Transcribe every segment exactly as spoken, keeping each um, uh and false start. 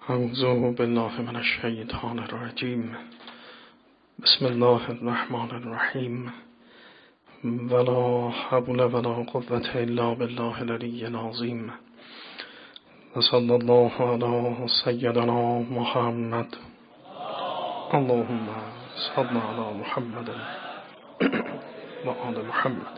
اعوذ بالله من الشیطان الرجیم. بسم الله الرحمن الرحیم. ولا حول ولا قوة الا بالله العلی العظیم. و صلی الله علی سیدنا محمد. اللهم صل علی محمد و آل محمد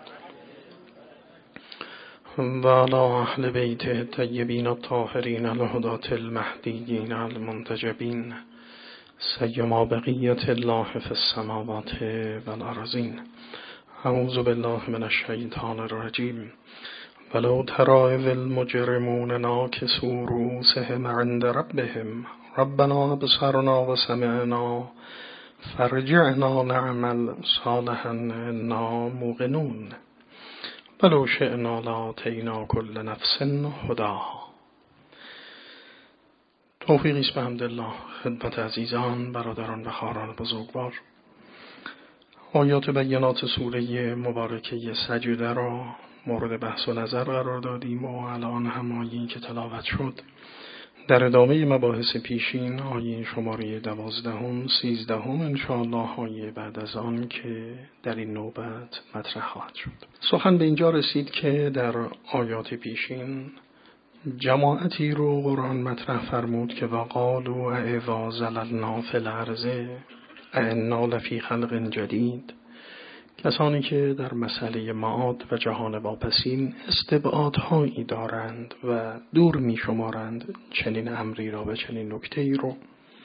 و علی اهل بیت الطیبین الطاهرین الهداة المهدیین المنتجبین سیما بقیة الله فی السماوات والارضین. اعوذ بالله من الشیطان الرجیم. ولو تری اذ المجرمون ناکسوا رؤوسهم عند ربهم ربنا ابصرنا و سمعنا فارجعنا نعمل صالحا انا موقنون ولو شئنا لآتینا کل نفس هداها. توفیقی است بحمدالله خدمت عزیزان، برادران و خواهران بزرگوار. آیات بینات سوره مبارکه سجده را مورد بحث و نظر قرار دادیم و الان هم آیه‌ای که تلاوت شد در ادامه مباحث پیشین، آیه شماره دوازدهم، سیزدهم انشاءالله آیه بعد از آن که در این نوبت مطرح خواهد شد. سخن به اینجا رسید که در آیات پیشین جماعتی رو قرآن مطرح فرمود که وقالوا اذا ضللنا فی الارض ائنا لفی خلق جدید. کسانی که در مسئله معاد و جهان واپسین استبعادهایی دارند و دور می شمارند چنین امری را و چنین نکته‌ای رو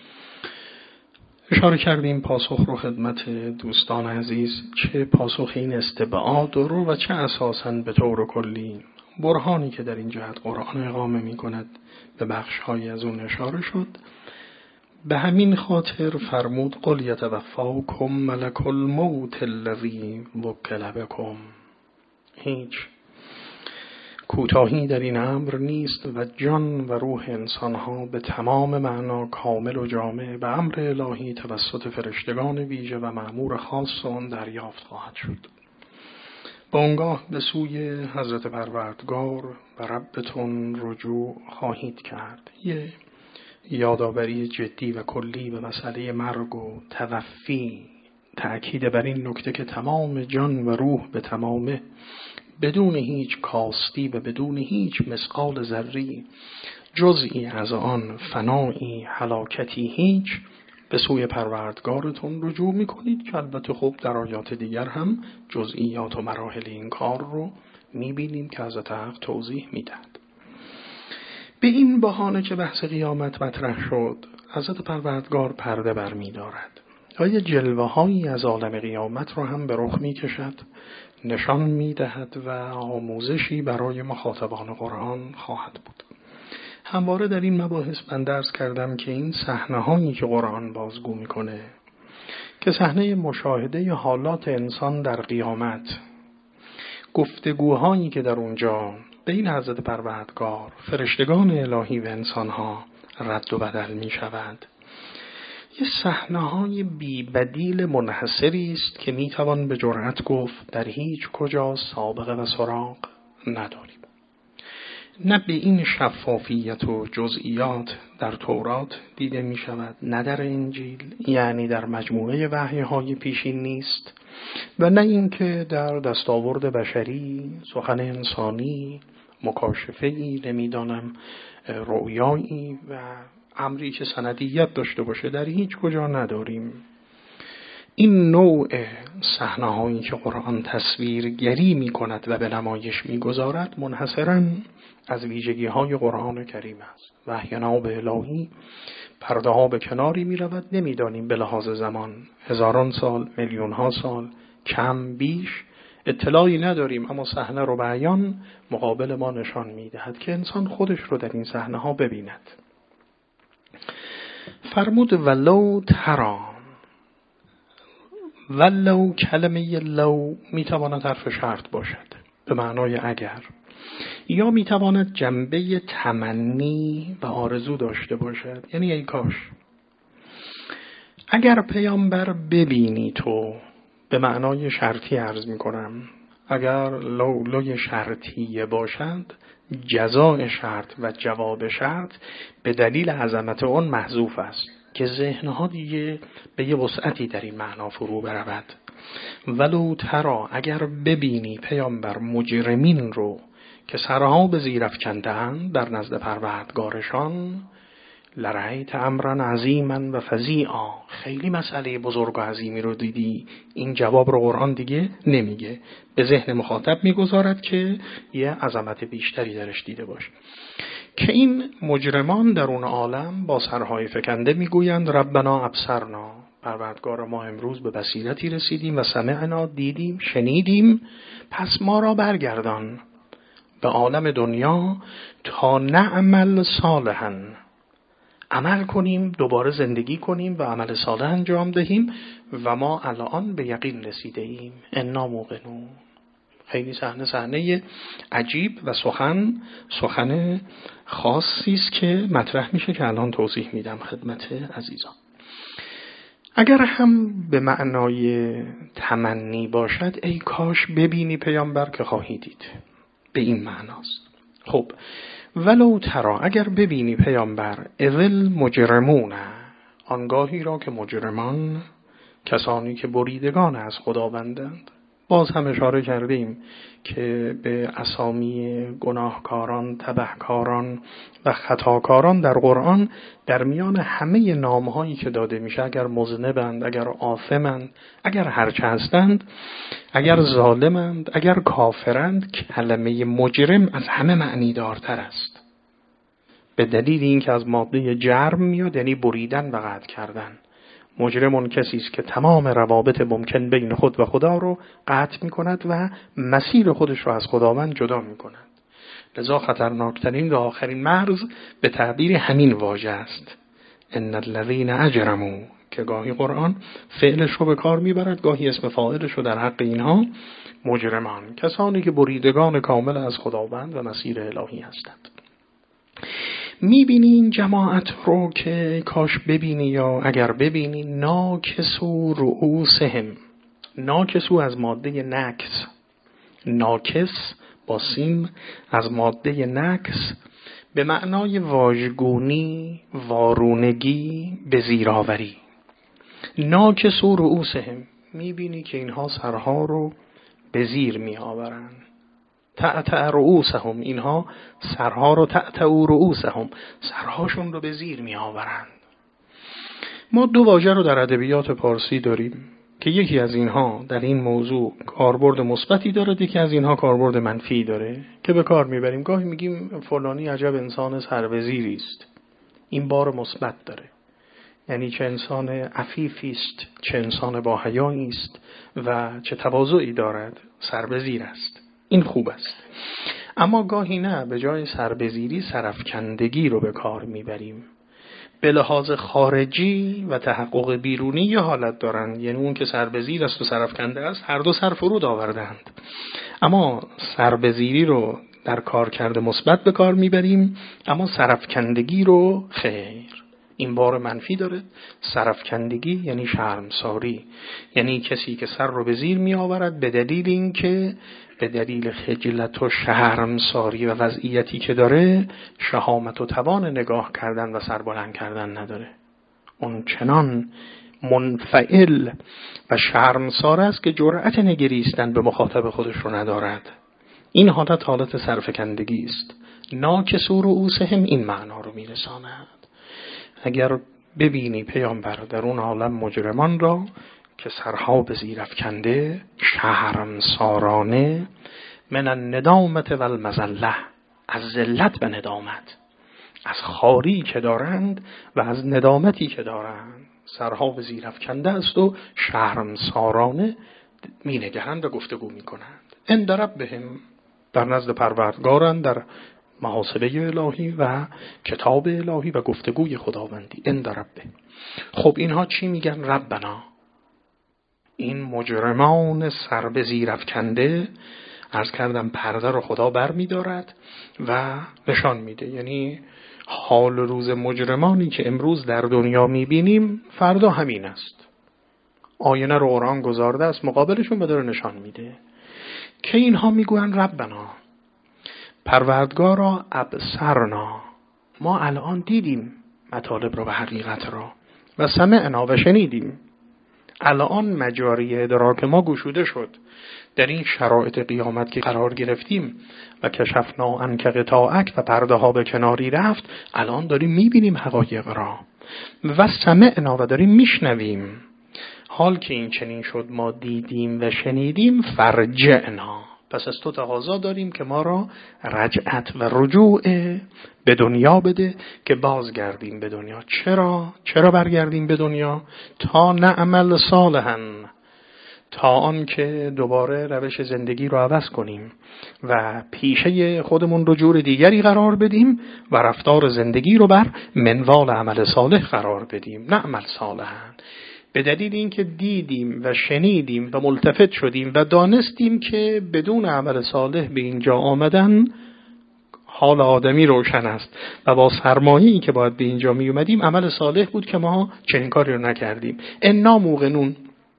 اشاره کردیم. پاسخ رو خدمت دوستان عزیز، چه پاسخ این استبعاد رو و چه اساساً به طور کلی برهانی که در این جهت قرآن اقامه می کند به بخش‌هایی از اون اشاره شد. به همین خاطر فرمود قل یتوفاکم ملک الموت الذی وکل بکم. هیچ کوتاهی در این امر نیست و جان و روح انسانها به تمام معنا کامل و جامع به امر الهی توسط فرشتگان ویژه و مأمور خاص آن دریافت خواهد شد. با آنگاه به سوی حضرت پروردگار و ربتون رجوع خواهید کرد. یه یادآوری جدی و کلی به مسئله مرگ و توفی، تأکید بر این نکته که تمام جان و روح به تمامه بدون هیچ کاستی و بدون هیچ مثقال ذری جزئی از آن فنایی هلاکتی هیچ به سوی پروردگارتون رجوع میکنید که البته خب در آیات دیگر هم جزئیات و مراحل این کار رو میبینیم که حضرت حق توضیح میدهد. به این بهانه که بحث قیامت مطرح شد، حضرت پروردگار پرده بر می دارد. آیا جلوه هایی از عالم قیامت رو هم به رخ می کشد، نشان می دهد و آموزشی برای مخاطبان قرآن خواهد بود. همواره در این مباحث من درس کردم که این صحنه هایی که قرآن بازگو می کنه که صحنه مشاهده حالات انسان در قیامت، گفتگوهایی که در اونجا بین حضرت پروردگار، فرشتگان الهی و انسانها رد و بدل می شود، یه صحنه‌های بی بدیل منحصری است که می توان به جرأت گفت در هیچ کجا سابقه و سراغ نداریم. نه به این شفافیت و جزئیات در تورات دیده می شود، نه در انجیل، یعنی در مجموعه وحی‌های پیشین نیست، و نه اینکه در دستاورد بشری، سخن انسانی، مکاشفه‌ای، نمیدانم رؤیایی و امری که سندیت داشته باشه در هیچ کجا نداریم. این نوع صحنه‌هایی که قرآن تصویرگری می‌کند و به نمایش می‌گذارد منحصراً از ویژگی‌های قرآن کریم است. وحی ناب الهی پرده ها به کناری می‌رود، نمی‌دانیم به لحاظ زمان هزاران سال، میلیون‌ها سال، کم بیش اطلاعی نداریم، اما صحنه رو به عیان مقابل ما نشان می‌دهد که انسان خودش رو در این صحنه‌ها ببیند. فرمود ولو ترى. ولو کلمه لو میتواند حرف شرط باشد به معنای اگر، یا میتواند جنبه تمنی و آرزو داشته باشد، یعنی ای کاش. اگر پیامبر ببینی تو، به معنای شرطی عرض میکنم، اگر لولوی شرطیه باشد، جزای شرط و جواب شرط به دلیل عظمت اون محذوف است که ذهنها دیگه به یه وسعتی در این معنا فرو برود. ولو ترا، اگر ببینی پیامبر مجرمین رو که سرها به زیر افکنده‌اند در نزد پروردگارشان، لرأیت امرا عظیما و فظیعا، خیلی مسئله بزرگ و عظیمی رو دیدی. این جواب رو قرآن دیگه نمیگه، به ذهن مخاطب میگذارد که یه عظمت بیشتری درش دیده باشه. که این مجرمان در اون عالم با سرهای فکنده میگویند ربنا ابصرنا، پروردگار ما امروز به بصیرتی رسیدیم و سمعنا، دیدیم شنیدیم، پس ما را برگردان به عالم دنیا تا نعمل صالحا، عمل کنیم، دوباره زندگی کنیم و عمل صالح انجام دهیم و ما الان به یقین رسیده ایم، انا موقنون. خیلی صحنه صحنه عجیب و سخن سخن خاصی است که مطرح میشه که الان توضیح میدم خدمت عزیزان. اگر هم به معنای تمنی باشد، ای کاش ببینی پیامبر که خواهی دید، به این معناست. خب ولو ترا، اگر ببینی پیامبر، اول مجرمون، آنگاهی را که مجرمان، کسانی که بریدگان از خداوندند. باز هم اشاره کردیم که به اسامی گناهکاران، تبهکاران و خطاکاران در قرآن در میان همه نامهایی که داده میشه، اگر مذنبند، اگر آثمند، اگر هرچه هستند، اگر ظالمند، اگر کافرند، کلمه مجرم از همه معنی دارتر است، به دلیل اینکه از ماده جرم میاد، یعنی بریدن و قطع کردن. مجرمون کسی است که تمام روابط ممکن بین خود و خدا رو قطع می کند و مسیر خودش رو از خداوند جدا می کند. لذا خطرناکترین و آخرین مرز به تعبیر همین واژه است، ان الذین اجرموا، که گاهی قرآن فعلش رو به کار میبرد، گاهی اسم فاعلش رو در حق اینها مجرمان، کسانی که بریدگان کامل از خداوند و مسیر الهی هستند. میبینی این جماعت رو که کاش ببینی یا اگر ببینی، ناکسو رؤوسهم، ناکسو از ماده نکس، ناکس با سین از ماده نکس به معنای واژگونی، وارونگی، به زیراوری. ناکسو رؤوسهم، میبینی که اینها سرها رو به زیر می آورن. تأتأ رؤوسهم، اینها سرها رو تأتأ رؤوسهم، سرهاشون رو به زیر می آورند. ما دو واژه رو در ادبیات پارسی داریم که یکی از اینها در این موضوع کاربرد مثبتی داره، یکی از اینها کاربرد منفی داره که به کار میبریم. گاهی میگیم فلانی عجب انسان سربزیری است، این بار مثبت داره، یعنی چه انسان عفیفی است، چه انسان با حیایی است و چه تواضعی دارد، سربزیر است، این خوب است. اما گاهی نه، به جای سربزیری سرافکندگی رو به کار میبریم. به لحاظ خارجی و تحقق بیرونی یه حالت دارن، یعنی اون که سربزیر است و سرافکنده است هر دو سر فرود آوردند. اما سربزیری رو در کار کرده مثبت به کار میبریم، اما سرافکندگی رو خیر، این بار منفی داره. سرافکندگی یعنی شرمساری، یعنی کسی که سر رو به زیر می آورد به دلیل اینکه به دلیل خجلت و شرمساری و وضعیتی که داره شهامت و توان نگاه کردن و سر بلند کردن نداره. اون چنان منفعل و شرمسار است که جرأت نگریستن به مخاطب خودش رو ندارد. این حالت حالت سرفکندگی است. ناکسو رؤوسهم این معنا رو میرساند. اگر ببینی پیامبر در اون عالم مجرمان را که سرها به زیر افکنده، شرمسارانه، من الندامت و المذله، از ذلت و ندامت، از خاری که دارند و از ندامتی که دارند، سرها به زیر افکنده است و شرمسارانه می نگرند و گفتگو می کنند. عند ربهم، در نزد پروردگارند، در محاسبه الهی و کتاب الهی و گفتگوی خداوندی. عند ربه. خب اینها چی میگن؟ ربنا. این مجرمان سر به زیر افکنده، عرض کردم پرده رو خدا بر می دارد و نشان میده، یعنی حال روز مجرمانی که امروز در دنیا می بینیم فردا همین است. آینه رو قرآن گذارده است مقابلشون و داره نشان میده. که اینها میگویند ربنا پروردگارا ابصرنا، ما الان دیدیم مطالب رو و حقیقت را، و سمعنا و شنیدیم، الان مجاری ادراک ما گشوده شد. در این شرایط قیامت که قرار گرفتیم و کشفنا عنک غطاءک و پرده ها به کناری رفت، الان داریم میبینیم حقایق را. و سمعنا و داریم میشنویم. حال که این چنین شد، ما دیدیم و شنیدیم، فرجعنا، پس از تو تقاضا داریم که ما را رجعت و رجوع به دنیا بده که بازگردیم به دنیا. چرا؟ چرا برگردیم به دنیا؟ تا نعمل صالحا، تا آن که دوباره روش زندگی رو عوض کنیم و پیشه خودمون رو جور دیگری قرار بدیم و رفتار زندگی رو بر منوال عمل صالح قرار بدیم. نعمل صالحا، به دلیل اینکه دیدیم و شنیدیم و ملتفت شدیم و دانستیم که بدون عمل صالح به اینجا آمدن حال آدمی روشن است و با سرمایه‌ای که باید به اینجا می اومدیم عمل صالح بود که ما چنین کاری رو نکردیم. انا موقنون،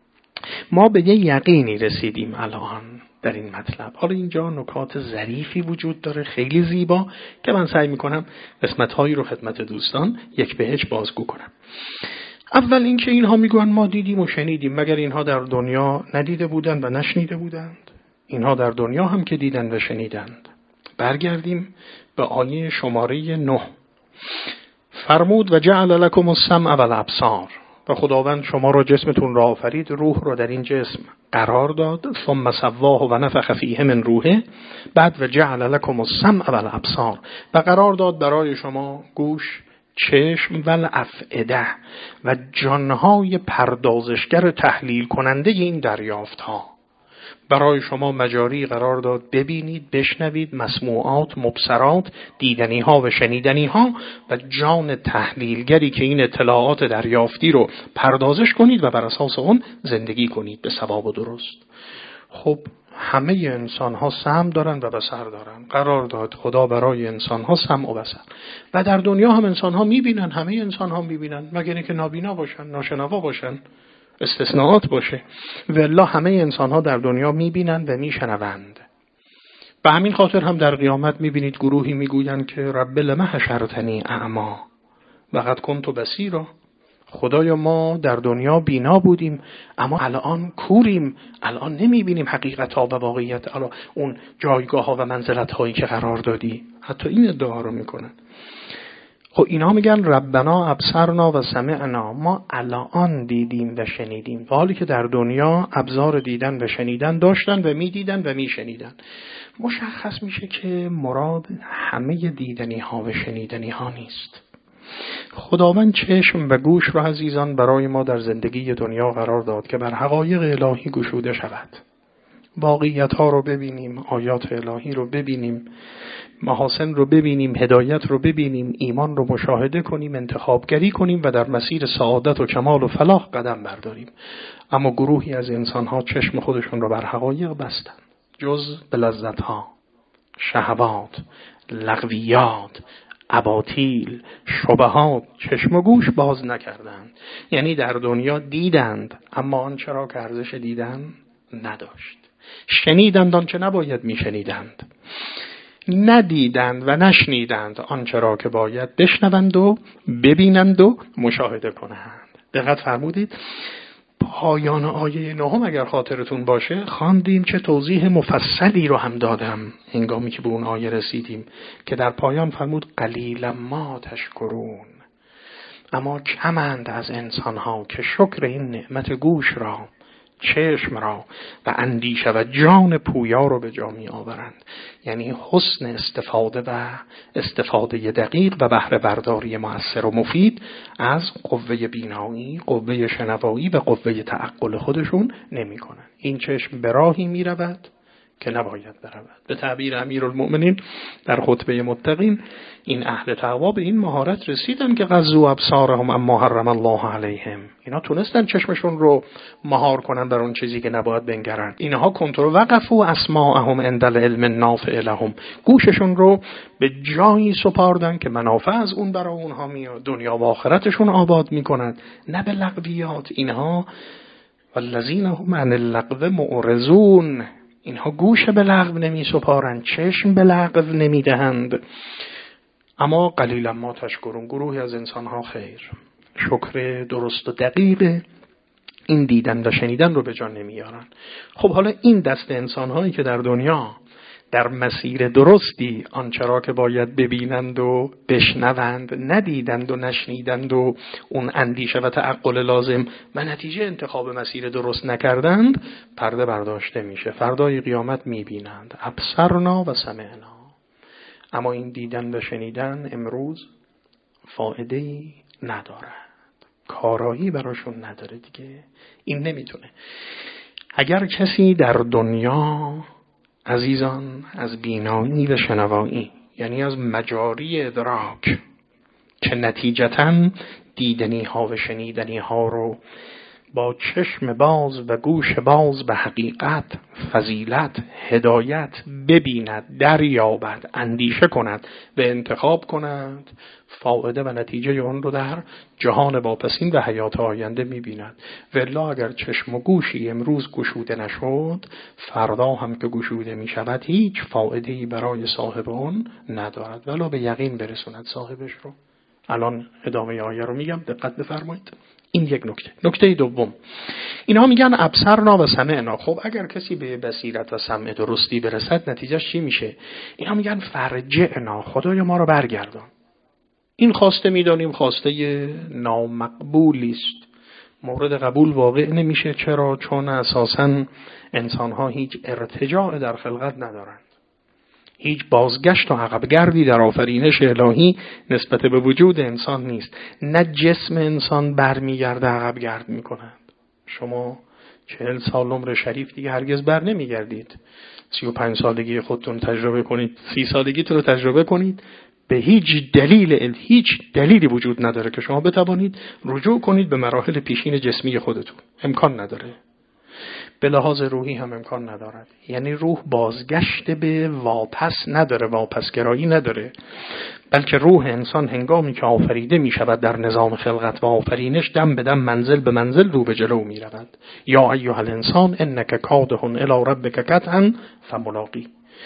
ما به یه یقینی رسیدیم الان در این مطلب. حالا اینجا نکات ظریفی وجود داره، خیلی زیبا، که من سعی میکنم قسمت‌هایی رو خدمت دوستان یک به یک بازگو کنم. اول اینکه اینها میگوین ما دیدیم و شنیدیم، مگر اینها در دنیا ندیده بودند و نشنیده بودند؟ اینها در دنیا هم که دیدند و شنیدند. برگردیم به آیه شماره نه. فرمود و جعل لکم السمع و الابصار، و خداوند شما را جسمتون را آفرید، روح را در این جسم قرار داد، ثم سواه و نفخ فیه من روحه، بعد و جعل لکم السمع و الابصار، و قرار داد برای شما گوش، چشم و الافئده و جانهای پردازشگر تحلیل کننده این دریافت ها. برای شما مجاری قرار داد ببینید، بشنوید، مسموعات، مبصرات، دیدنی ها و شنیدنی ها، و جان تحلیلگری که این اطلاعات دریافتی رو پردازش کنید و بر اساس اون زندگی کنید به ثواب و درست. خب همه انسان ها سمع دارن و بصر دارن. قرار داد خدا برای انسان ها سمع و بصر، و در دنیا هم انسان ها میبینن، همه انسان ها میبینن، مگر اینکه نابینا باشن، ناشنوا باشن، استثناءات باشه. والله همه انسان ها در دنیا میبینن و میشنوند. به همین خاطر هم در قیامت میبینید گروهی میگویند که رب لم حشرتنی اعما وقد کنت بصیرا، خدایا ما در دنیا بینا بودیم اما الان کوریم، الان نمیبینیم حقیقت ها و واقعیت، الان اون جایگاه ها و منزلت هایی که قرار دادی. حتی این ادعا رو میکنن. خب اینا میگن ربنا ابصرنا و سمعنا، ما الان دیدیم و شنیدیم، و حالی که در دنیا ابصار دیدن و شنیدن داشتن و میدیدن و میشنیدن. مشخص میشه که مراد همه دیدنی ها و شنیدنی ها نیست. خداوند چشم و گوش را عزیزان برای ما در زندگی دنیا قرار داد که بر حقایق الهی گشوده شود، واقعیت ها رو ببینیم، آیات الهی رو ببینیم، محاسن رو ببینیم، هدایت رو ببینیم، ایمان رو مشاهده کنیم، انتخابگری کنیم و در مسیر سعادت و کمال و فلاح قدم برداریم. اما گروهی از انسان ها چشم خودشون رو بر حقایق بستن، جز به لذت ها، شهوات، لغویات، اباطیل، شبهات چشم و گوش باز نکردند. یعنی در دنیا دیدند اما آنچه را که ارزش دیدن نداشت، شنیدند آنچه نباید میشنیدند، ندیدند و نشنیدند آنچه را که باید بشنوند و ببینند و مشاهده کنند. دقت فرمودید؟ پایان آیه نهم اگر خاطرتون باشه خواندیم، چه توضیح مفصلی رو هم دادم هنگامی که به اون آیه رسیدیم که در پایان فرمود قلیلا ما تشکرون، اما کمند از انسان‌ها که شکر این نعمت گوش را، چشم را و اندیشه و جان پویا رو به جا می آورند. یعنی حسن استفاده و استفاده دقیق و بهره برداری مؤثر و مفید از قوه بینایی، قوه شنوایی و قوه تعقل خودشون نمی کنن. این چشم به راهی می رود که نباید برود. به تعبیر امیرالمؤمنین در خطبه متقین، این اهل تقوا به این مهارت رسیدن که غضوا ابصارهم اما حرم الله علیهم. اینا تونستن چشمشون رو مهار کنن بر اون چیزی که نباید بنگرن. اینها کنترل وقفوا اسماعهم عند العلم النافع لهم، گوششون رو به جایی سپاردن که منافع از اون برای اونها میاد، دنیا و آخرتشون آباد میکنن، نه به لغویات. اینها والذین هم عن اللغو معرضون، اینها گوش به لغو نمی سپارند، چشم به لغو نمی دهند. اما قلیلا ما تشکرون، گروهی از انسانها خیر شکر درست و دقیق این دیدن و شنیدن رو به جان نمیارن. خب حالا این دست انسانهایی که در دنیا در مسیر درستی آنچه را که باید ببینند و بشنوند ندیدند و نشنیدند و اون اندیشه و تعقل لازم و نتیجه انتخاب مسیر درست نکردند، پرده برداشته میشه، فردای قیامت میبینند ابصرنا و سمعنا. اما این دیدن و شنیدن امروز فایده‌ای ندارد، کارایی براشون نداره دیگه. این نمیتونه. اگر کسی در دنیا عزیزان از بینایی و شنوایی، یعنی از مجاری ادراک که نتیجتاً دیدنی ها و شنیدنی ها رو با چشم باز و گوش باز به حقیقت، فضیلت، هدایت ببیند، دریابد، اندیشه کند و انتخاب کند، فایده و نتیجه اون رو در جهان واپسین و حیات آینده می‌بیند. والا اگر چشم و گوشی امروز گشوده نشد، فردا هم که گشوده می‌شود هیچ فایده‌ای برای صاحب اون ندارد، ولی به یقین برسوند صاحبش رو. الان ادامه آیه رو میگم، دقت بفرمایید. این یک نکته. نکته دوم، اینها میگن ابصرنا و سمعنا. خب اگر کسی به بصیرت و سمع درستی برسد نتیجهش چی میشه؟ اینها میگن فرجعنا، خدای ما رو برگردان. این خواسته میدانیم خواسته نامقبولی است، مورد قبول واقع نمیشه. چرا؟ چون اساساً انسانها هیچ ارتجاع در خلقت ندارند، هیچ بازگشت و عقبگردی در آفرینش الهی نسبت به وجود انسان نیست. نه جسم انسان برمیگرده عقبگرد میکنند. شما چهل سال عمر شریف دیگه هرگز بر نمیگردید. سی و پنج سالگی خودتون تجربه کنید، سی سالگیتون رو تجربه کنید، به هیچ دلیل هیچ دلیلی وجود نداره که شما بتوانید رجوع کنید به مراحل پیشین جسمی خودتون. امکان نداره. به لحاظ روحی هم امکان ندارد. یعنی روح بازگشت به واپس نداره، واپسگرایی نداره، بلکه روح انسان هنگامی که آفریده می شود در نظام خلقت و آفرینش دم به دم، منزل به منزل رو به جلو می رود. یا ایها الانسان انک کادح الی ربک کدحا فملاقی.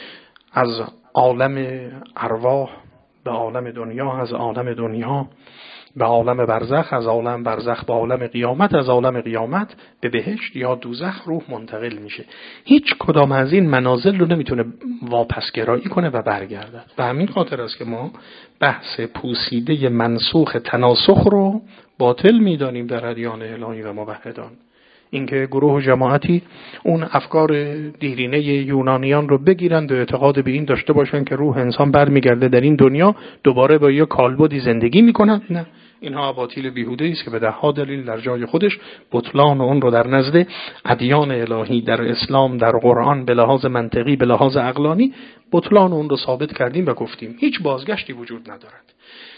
از عالم ارواح به عالم دنیا، از عالم دنیا به عالم برزخ، از عالم برزخ به عالم قیامت، از عالم قیامت به بهشت یا دوزخ روح منتقل میشه. هیچ کدام از این منازل رو نمیتونه واپسگرایی کنه و برگردد. به همین خاطر است که ما بحث پوسیده منسوخ تناسخ رو باطل میدانیم در ادیان الهی و موحدان. اینکه گروه و جماعتی اون افکار دیرینه یونانیان رو بگیرند و اعتقاد به این داشته باشن که روح انسان برمیگرده در این دنیا دوباره با یه کالبدی زندگی میکنن، نه، اینها باطل بیهوده است که به ده ها دلیل در جای خودش بطلان اون رو در نزد ادیان الهی در اسلام، در قرآن، به لحاظ منطقی، به لحاظ عقلانی بطلان اون رو ثابت کردیم و گفتیم هیچ بازگشتی وجود ندارد.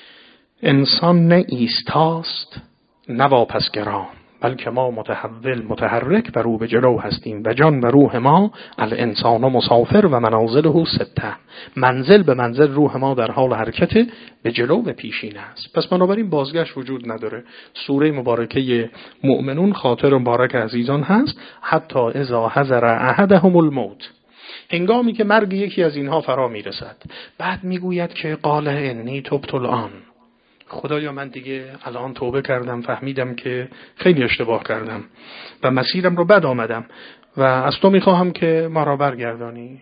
انسان نه ایستاست نه واپسگرا، بلکه ما متحول متحرک و رو به جلو هستیم و جان و روح ما الانسان مسافر و منازله سته، منزل به منزل روح ما در حال حرکت به جلو و پیشین است. پس بنابراین بازگشت وجود نداره. سوره مبارکه مؤمنون خاطر مبارک عزیزان هست حتی اذا حضر احدهم الموت، هنگامی که مرگ یکی از اینها فرا میرسد، بعد میگوید که قال انی تبت الان، خدایا من دیگه الان توبه کردم، فهمیدم که خیلی اشتباه کردم و مسیرم رو بد آمدم و از تو میخواهم که ما را برگردانی.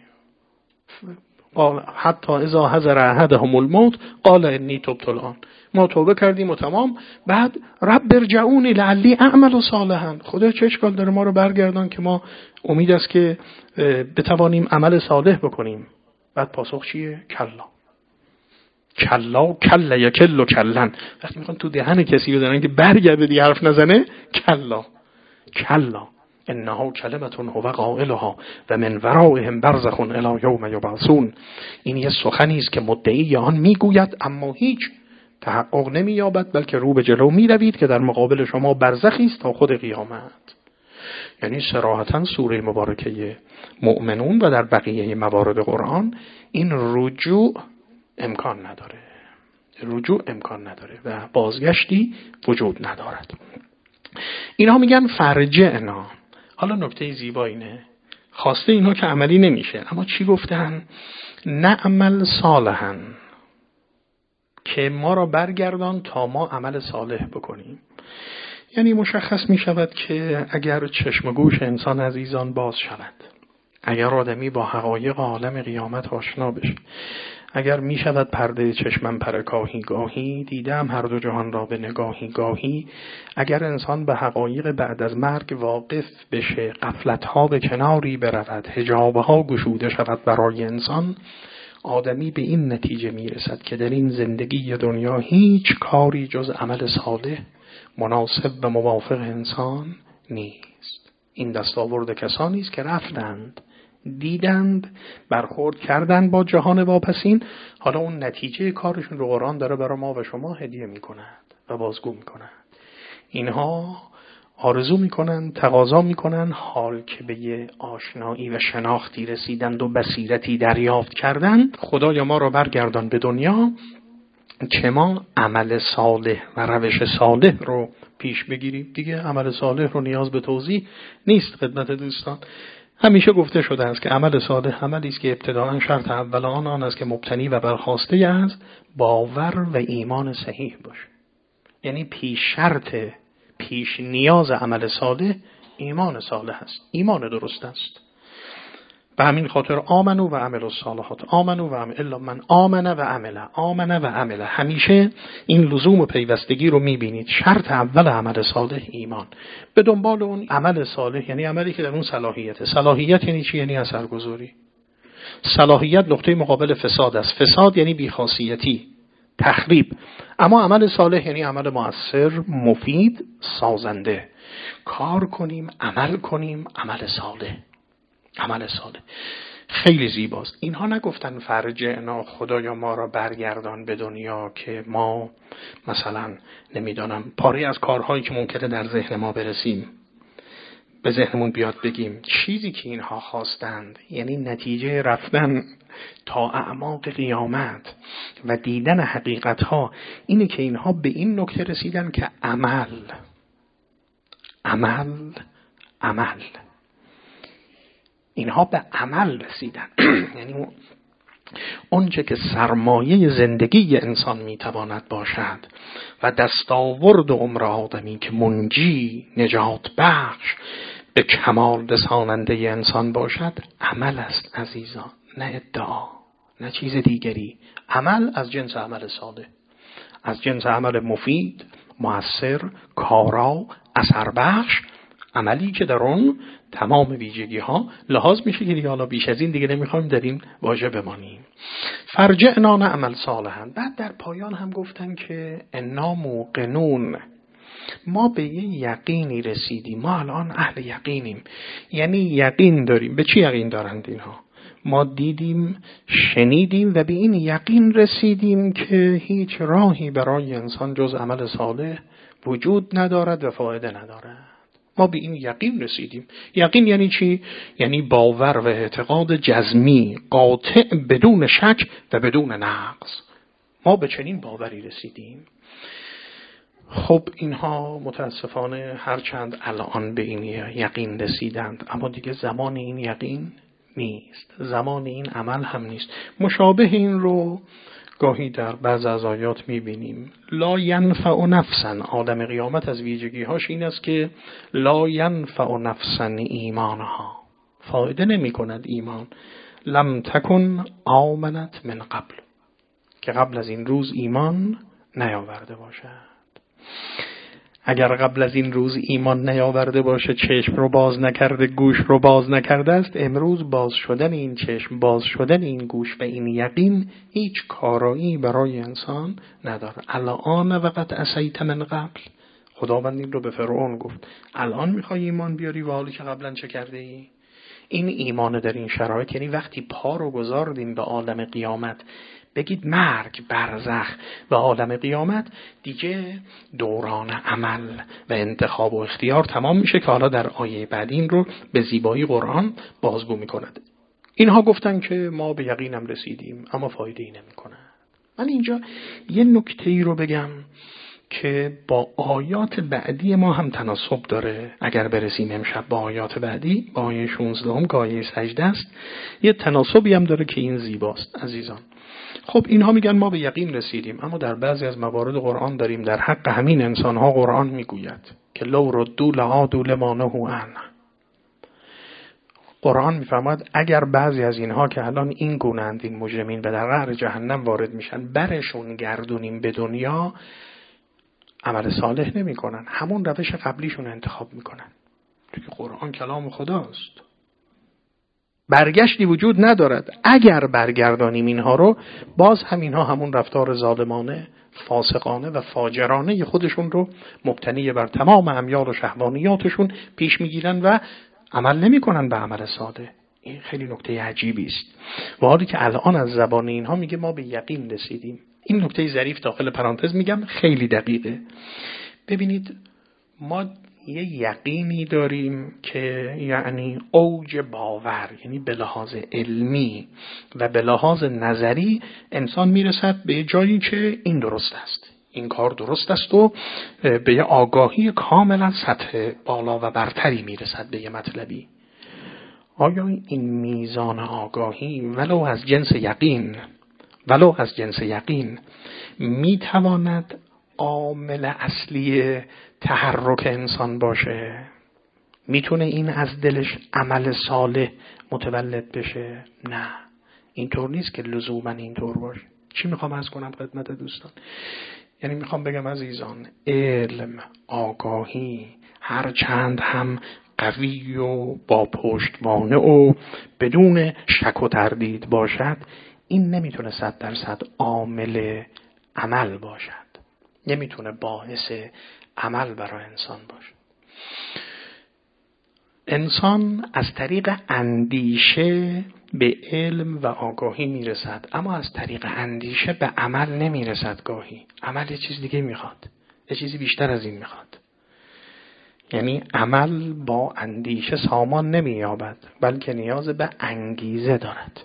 حتی اذا حضر احدهم الموت قال انی تبت الان، ما توبه کردیم و تمام. بعد رب ارجعونی لعلی اعمل صالحا، خدا چه اشکال داره ما رو برگردان که ما امید است که بتوانیم عمل صالح بکنیم. بعد پاسخ چیه؟ کلا کلا کلا یا کلو کلن. وقتی میخوان تو دهن کسی بدنن که برگرده دیگه حرف نزنه، کلا کلا انها کلمتون هو قائلها و من ورائهم برزخ الی یوم یبعثون. این یه سخنی است که مدعی آن میگوید اما هیچ تحقق نمییابد، بلکه رو به جلو میروید که در مقابل شما برزخی است تا خود قیامت. یعنی صراحتاً سوره مبارکه مؤمنون و در بقیه موارد قرآن این رجوع امکان نداره، رجوع امکان نداره و بازگشتی وجود ندارد. اینها میگن فرجعنا. حالا نکته زیبا اینه، خواسته اینها که عملی نمیشه. اما چی گفتن؟ نعمل صالحا، که ما را برگردان تا ما عمل صالح بکنیم. یعنی مشخص می شود که اگر چشم و گوش انسان عزیزان باز شود، اگر آدمی با حقایق عالم قیامت آشنا بشه، اگر می شود پرده چشمم پرکاهی گاهی، دیدم هر دو جهان را به نگاهی گاهی، اگر انسان به حقایق بعد از مرگ واقف بشه، غفلت‌ها به کناری برود، حجاب‌ها گشوده شود برای انسان، آدمی به این نتیجه می رسد که در این زندگی دنیا هیچ کاری جز عمل صالح مناسب و موافق انسان نیست. این دستاورد کسانی است که رفتند، دیدند، برخورد کردند با جهان واپسین، حالا اون نتیجه کارشون رو قرآن داره برای ما و شما هدیه می کند و بازگو می کند. اینها آرزو می کنند، تقاضا می کنند، حال که به یه آشنایی و شناختی رسیدند و بصیرتی دریافت کردند، خدای ما را برگردان به دنیا که ما عمل صالح و روش صالح رو پیش بگیریم. دیگه عمل صالح رو نیاز به توضیح نیست خدمت دوستان. همیشه گفته شده است که عمل صالح عملی است که ابتداء شرط اول آن آن است که مبتنی و برخاسته از باور و ایمان صحیح باشه. یعنی پیش شرط، پیش نیاز عمل صالح ایمان صالح است، ایمان درست است. به همین خاطر آمنو و عمل الصالحات، آمنو و عمل الا من آمنه و عمله، آمنه و عمله. همیشه این لزوم و پیوستگی رو میبینید. شرط اول عمل صالح ایمان، به دنبال اون عمل صالح یعنی عملی که در اون صلاحیته. صلاحیت یعنی چی؟ یعنی اثرگذاری. صلاحیت نقطه مقابل فساد است. فساد یعنی بیخاصیتی، تخریب. اما عمل صالح یعنی عمل مؤثر، مفید، سازنده. کار کنیم، عمل کنیم، عمل صالح. عمل صالح خیلی زیباست. اینها نگفتن فرجعنا، خدایا ما را برگردان به دنیا که ما مثلا نمیدانم پاره از کارهایی که ممکنه در ذهن ما برسیم به ذهنمون بیاد بگیم. چیزی که اینها خواستند یعنی نتیجه رفتن تا اعماق قیامت و دیدن حقیقتها اینه که اینها به این نکته رسیدن که عمل عمل عمل اینها به عمل رسیدن. یعنی اونچه که سرمایه زندگی انسان میتواند باشد و دستاورد عمر آدمی که منجی، نجات بخش، به کمال رساننده انسان باشد، عمل است عزیزان، نه ادعا، نه چیز دیگری. عمل از جنس عمل صالح، از جنس عمل مفید، مؤثر، کارا، اثر بخش، عملی که در اون تمام ویژگی ها لحاظ میشه که دیگه حالا بیش از این دیگه نمیخوایم در این واژه بمانیم. فرجعنا نعمل صالحا. بعد در پایان هم گفتن که انا موقنون، ما به یه یقینی رسیدیم، ما الان اهل یقینیم. یعنی یقین داریم. به چی یقین دارند اینها؟ ما دیدیم، شنیدیم و به این یقین رسیدیم که هیچ راهی برای انسان جز عمل صالح وجود ندارد و فایده ندارد. ما به این یقین رسیدیم. یقین یعنی چی؟ یعنی باور و اعتقاد جزمی، قاطع، بدون شک و بدون نقص. ما به چنین باوری رسیدیم. خب اینها متاسفانه هرچند الان به این یقین رسیدند، اما دیگه زمان این یقین نیست، زمان این عمل هم نیست. مشابه این رو گاهی در بعض از آیات میبینیم. لا ینفع نفسا، عالم قیامت از ویژگی هاش این است که لا ینفع نفسا ایمانها، فایده نمی کند ایمان. لم تکن آمنت من قبل، که قبل از این روز ایمان نیاورده باشد. اگر قبل از این روز ایمان نیاورده باشه، چشم رو باز نکرده، گوش رو باز نکرده است، امروز باز شدن این چشم، باز شدن این گوش و این یقین هیچ کارایی برای انسان نداره. الان وقت عصیت من قبل، خداوند این رو به فرعون گفت، الان میخوای ایمان بیاری و حالی که قبلا چه کرده ای؟ این ایمان در این شرایط یعنی وقتی پا رو گذاردیم به عالم قیامت، بگید مرگ، برزخ و عالم قیامت، دیگه دوران عمل و انتخاب و اختیار تمام میشه که حالا در آیه بعد این رو به زیبایی قرآن بازگو میکند. اینها گفتن که ما به یقینم رسیدیم اما فایده ای نمیکنه. من اینجا یه نکته ای رو بگم که با آیات بعدی ما هم تناسب داره. اگر برسیم امشب با آیات بعدی، با آیه شانزده هم که آیه سجده است، یه تناسبی هم داره که این زیباست عزیزان. خب اینها میگن ما به یقین رسیدیم، اما در بعضی از موارد قرآن داریم در حق همین انسانها قرآن میگوید که لو ردوا لعادوا لما نهوا عنه. قرآن میفرماید اگر بعضی از اینها که الان این گونه‌اند، این مجرمین، به در قعر جهنم وارد میشن، برشون گردونیم به دنیا، عمل صالح نمی کنن، همون روش قبلیشون انتخاب میکنن. توی قرآن کلام خداست، برگشتی وجود ندارد. اگر برگردانیم اینها رو، باز همینها همون رفتار ظالمانه، فاسقانه و فاجرانه خودشون رو مبتنی بر تمام امیال و شهوانیاتشون پیش میگیرن و عمل نمی کنن به عمل صالح. این خیلی نکته عجیبی است. و حالی که الان از زبان اینها میگه ما به یقین رسیدیم. این نکته ظریف داخل پرانتز میگم، خیلی دقیقه. ببینید ما یه یقینی داریم که یعنی اوج باور، یعنی به لحاظ علمی و به لحاظ نظری انسان میرسد به جایی که این درست است، این کار درست است و به یه آگاهی کاملا سطح بالا و برتری میرسد به یه مطلبی. آیا این میزان آگاهی ولو از جنس یقین ولو از جنس یقین میتواند عامل اصلی تحرک انسان باشه؟ میتونه این از دلش عمل صالح متولد بشه؟ نه، اینطور نیست که لزوما اینطور باشه. چی میخوام عرض کنم خدمت دوستان؟ یعنی میخوام بگم عزیزان، علم، آگاهی هر چند هم قوی و با پشتوانه و بدون شک و تردید باشد، این نمیتونه صد درصد عامل عمل باشد، نمیتونه باعث عمل برای انسان باشه. انسان از طریق اندیشه به علم و آگاهی میرسد، اما از طریق اندیشه به عمل نمیرسد. گاهی عمل یه چیز دیگه میخواد، یه چیزی بیشتر از این میخواد. یعنی عمل با اندیشه سامان نمییابد، بلکه نیاز به انگیزه دارد.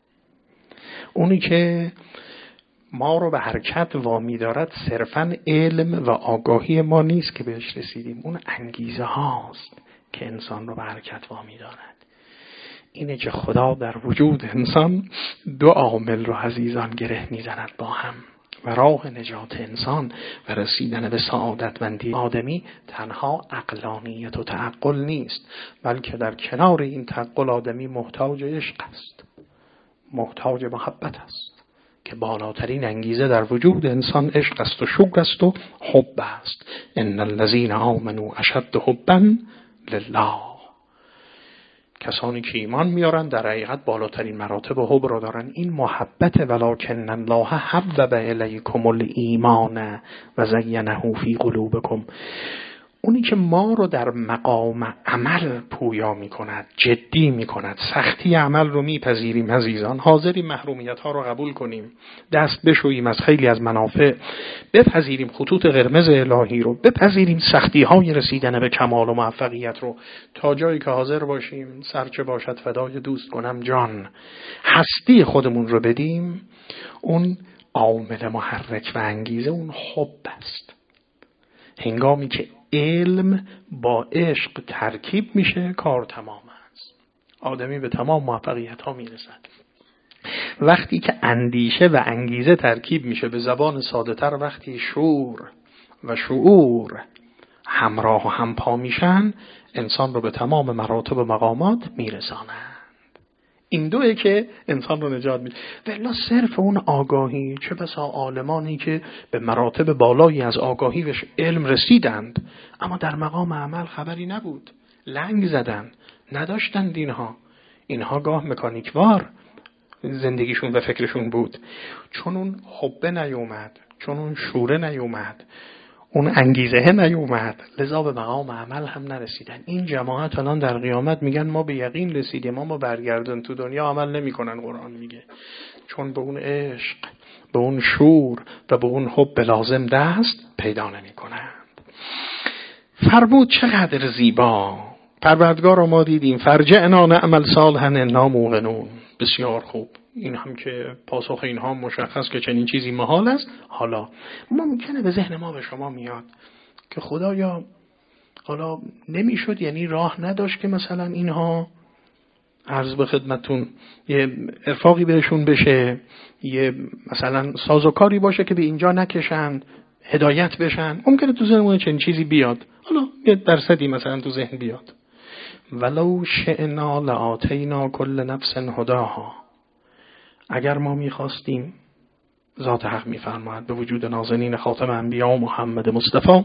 اونی که ما رو به حرکت وامی دارد صرفاً علم و آگاهی ما نیست که بهش رسیدیم، اون انگیزه هاست که انسان رو به حرکت وامی دارد. اینه که خدا در وجود انسان دو عامل رو عزیزان گره میزند با هم، و راه نجات انسان و رسیدن به سعادتمندی آدمی تنها عقلانیت و تعقل نیست، بلکه در کنار این تعقل آدمی محتاج عشق است، محتاج محبت است، که بالاترین انگیزه در وجود انسان عشق است و شکر است و حب است. ان الذين آمنوا اشد حبا لله. کسانی که ایمان میارن در حقیقت بالاترین مراتب حب را دارن. این محبت، ولکن الله حبب الیکم الایمان و زینه فی قلوبکم. اونی که ما رو در مقام عمل پویا میکند، جدی میکند، سختی عمل رو میپذیریم عزیزان، حاضریم محرومیت ها رو قبول کنیم، دست بشوییم از خیلی از منافع، بپذیریم خطوط قرمز الهی رو، بپذیریم سختی های رسیدن به کمال و موفقیت رو، تا جایی که حاضر باشیم سرچه باشد فدای دوست کنم جان، هستی خودمون رو بدیم. اون عامل محرک و انگیزه اون حب است. هنگامی که علم با عشق ترکیب میشه، کار تمام است، آدمی به تمام موفقیت ها میرسد. وقتی که اندیشه و انگیزه ترکیب میشه، به زبان ساده تر وقتی شعور و شعور همراه و همپا میشن، انسان رو به تمام مراتب و مقامات میرسانند. این دوئه که انسان رو نجات میده. ولی صرف اون آگاهی، چه بسا عالمانی که به مراتب بالایی از آگاهی و علم رسیدند، اما در مقام عمل خبری نبود، لنگ زدن، نداشتند. اینها اینها گاه مکانیکوار زندگیشون و فکرشون بود، چون اون حبه نیومد، چون اون شوره نیومد، اون انگیزه نیومد، لذا به مقام عمل هم نرسیدن. این جماعت الان در قیامت میگن ما به یقین رسیدیم، اما برگردن تو دنیا عمل نمیکنن. قرآن میگه چون به اون عشق، به اون شور و به اون حب لازم دست پیدا نمیکنند. فرمود چقدر زیبا، پروردگار ما دیدیم فرجعنا نعمل صالحا انا موقنون. بسیار خوب، این هم که پاسخ اینها مشخص که چنین چیزی محال است. حالا ممکنه به ذهن ما به شما میاد که خدایا حالا نمیشد، یعنی راه نداشت که مثلا اینها عرض به خدمتون یه ارفاقی بهشون بشه، یه مثلا سازوکاری باشه که به اینجا نکشند، هدایت بشن. ممکنه تو ذهنمون چنین چیزی بیاد، حالا یه درصدی مثلا تو ذهن بیاد. ولو شئنا لآتینا کل نفس هداها، اگر ما میخواستیم، ذات حق میفرماید به وجود نازنین خاتم انبیا محمد مصطفی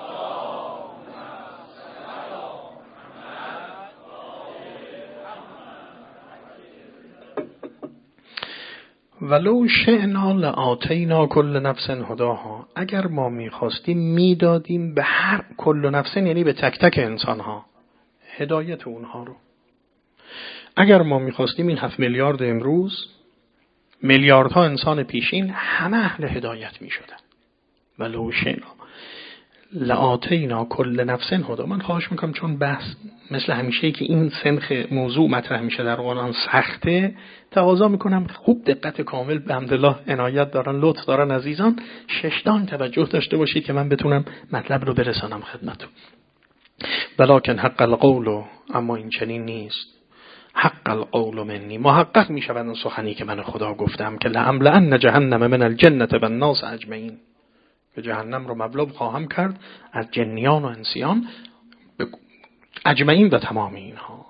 ولو شئنا لآتینا کل نفس هداها، اگر ما میخواستیم میدادیم به هر کل نفس، یعنی به تک تک انسان ها، هدایت اونها رو. اگر ما میخواستیم این هفت میلیارد امروز، میلیاردها انسان پیشین همه اهل هدایت میشدن. ولو شئنا لآتینا کل نفس هدا. من خواهش میکنم چون بحث مثل همیشه که این سنخ موضوع مطرح میشه در قرآن سخته، تقاضا میکنم خوب دقت کامل به حمدالله عنایت دارن، لطف دارن عزیزان، ششدان توجه داشته باشید که من بتونم مطلب رو برسانم خدمتتون. ولکن حق القول، اما این چنین نیست. حق القول منی، محقق میشود اون سخنی که من خدا گفتم که لأملأن جهنم من الجنة والناس اجمعین، که جهنم رو مبلغ خواهم کرد از جنیان و انسیان اجمعین و تمام اینها.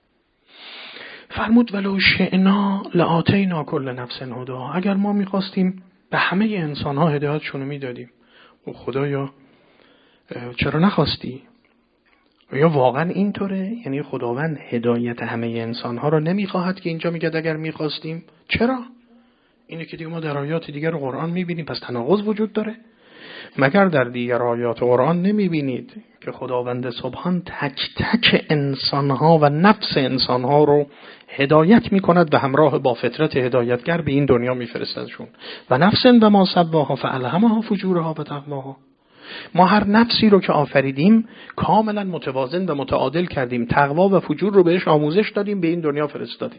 فرمود ولو شئنا لآتینا کل نفس هداها، اگر ما میخواستیم به همه انسان ها هدایتشون رو میدادیم. و خدایا چرا نخواستی؟ یا واقعا اینطوره؟ یعنی خداوند هدایت همه انسان ها رو نمیخواهد که اینجا میگه اگر میخواستیم؟ چرا؟ اینه که دیگه ما در آیات دیگر قرآن میبینیم، پس تناقض وجود داره. مگر در دیگر آیات قرآن نمیبینید که خداوند سبحان تک تک انسانها و نفس انسانها رو هدایت میکند و همراه با فطرت هدایتگر به این دنیا میفرستدشون. و نفس و ما سواها فالهمها فجورها و تقواها. ما هر نفسی رو که آفریدیم کاملا متوازن و متعادل کردیم، تقوا و فجور رو بهش آموزش دادیم، به این دنیا فرستادیم.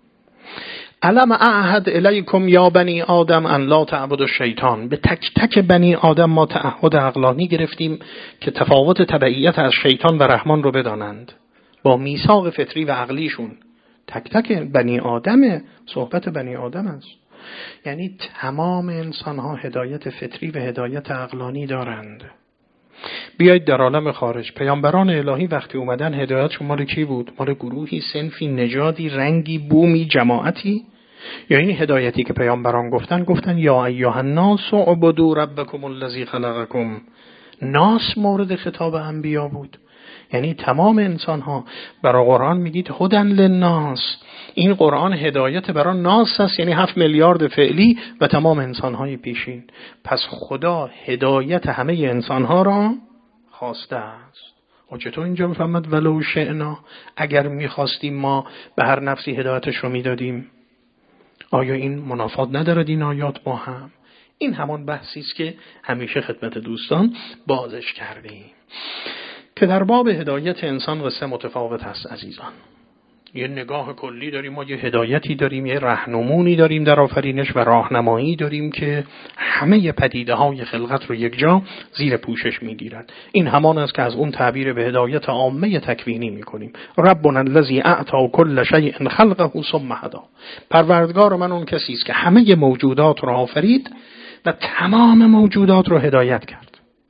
علم اعهد الیکم یا بنی آدم ان لا تعبدوا الشیطان. به تک تک بنی آدم ما تعهد عقلانی گرفتیم که تفاوت تبعیت از شیطان و رحمان رو بدانند، با میثاق فطری و عقلیشون. تک تک بنی آدم، صحبت بنی آدم است. یعنی تمام انسان ها هدایت فطری و هدایت عقلانی دارند. بیایید در عالم خارج، پیامبران الهی وقتی اومدن هدایتشون مال کی بود؟ مال گروهی، صنفی، نژادی، رنگی، بومی، جماعتی؟ یا این هدایتی که پیامبران گفتن گفتن یا ایها الناس اعبدوا ربکم الذی خلقکم. ناس مورد خطاب انبیا بود، یعنی تمام انسان ها. برای قرآن میگید هدن للناس، این قرآن هدایت برای ناس است، یعنی هفت میلیارد فعلی و تمام انسان های پیشین. پس خدا هدایت همه انسان ها را خواسته است. و چطور اینجا میفهمد ولو شئنا، اگر میخواستیم ما به هر نفسی هدایتش رو میدادیم؟ آیا این منافات ندارد این آیات با هم؟ این همان بحثی است که همیشه خدمت دوستان بازش کردیم که در باب هدایت انسان قصه متفاوت هست عزیزان. یه نگاه کلی داریم، ما یه هدایتی داریم، یه راهنمونی داریم در آفرینش و راهنمایی داریم که همه پدیده های خلقت رو یک جا زیر پوشش میگیرد. این همان است که از اون تعبیر به هدایت عامه تکوینی میکنیم. ربنا الذی اعطى کل شیء خلقه ثم هدی. پروردگار من اون کسی است که همه موجودات رو آفرید و تمام موجودات رو هدایت کرد.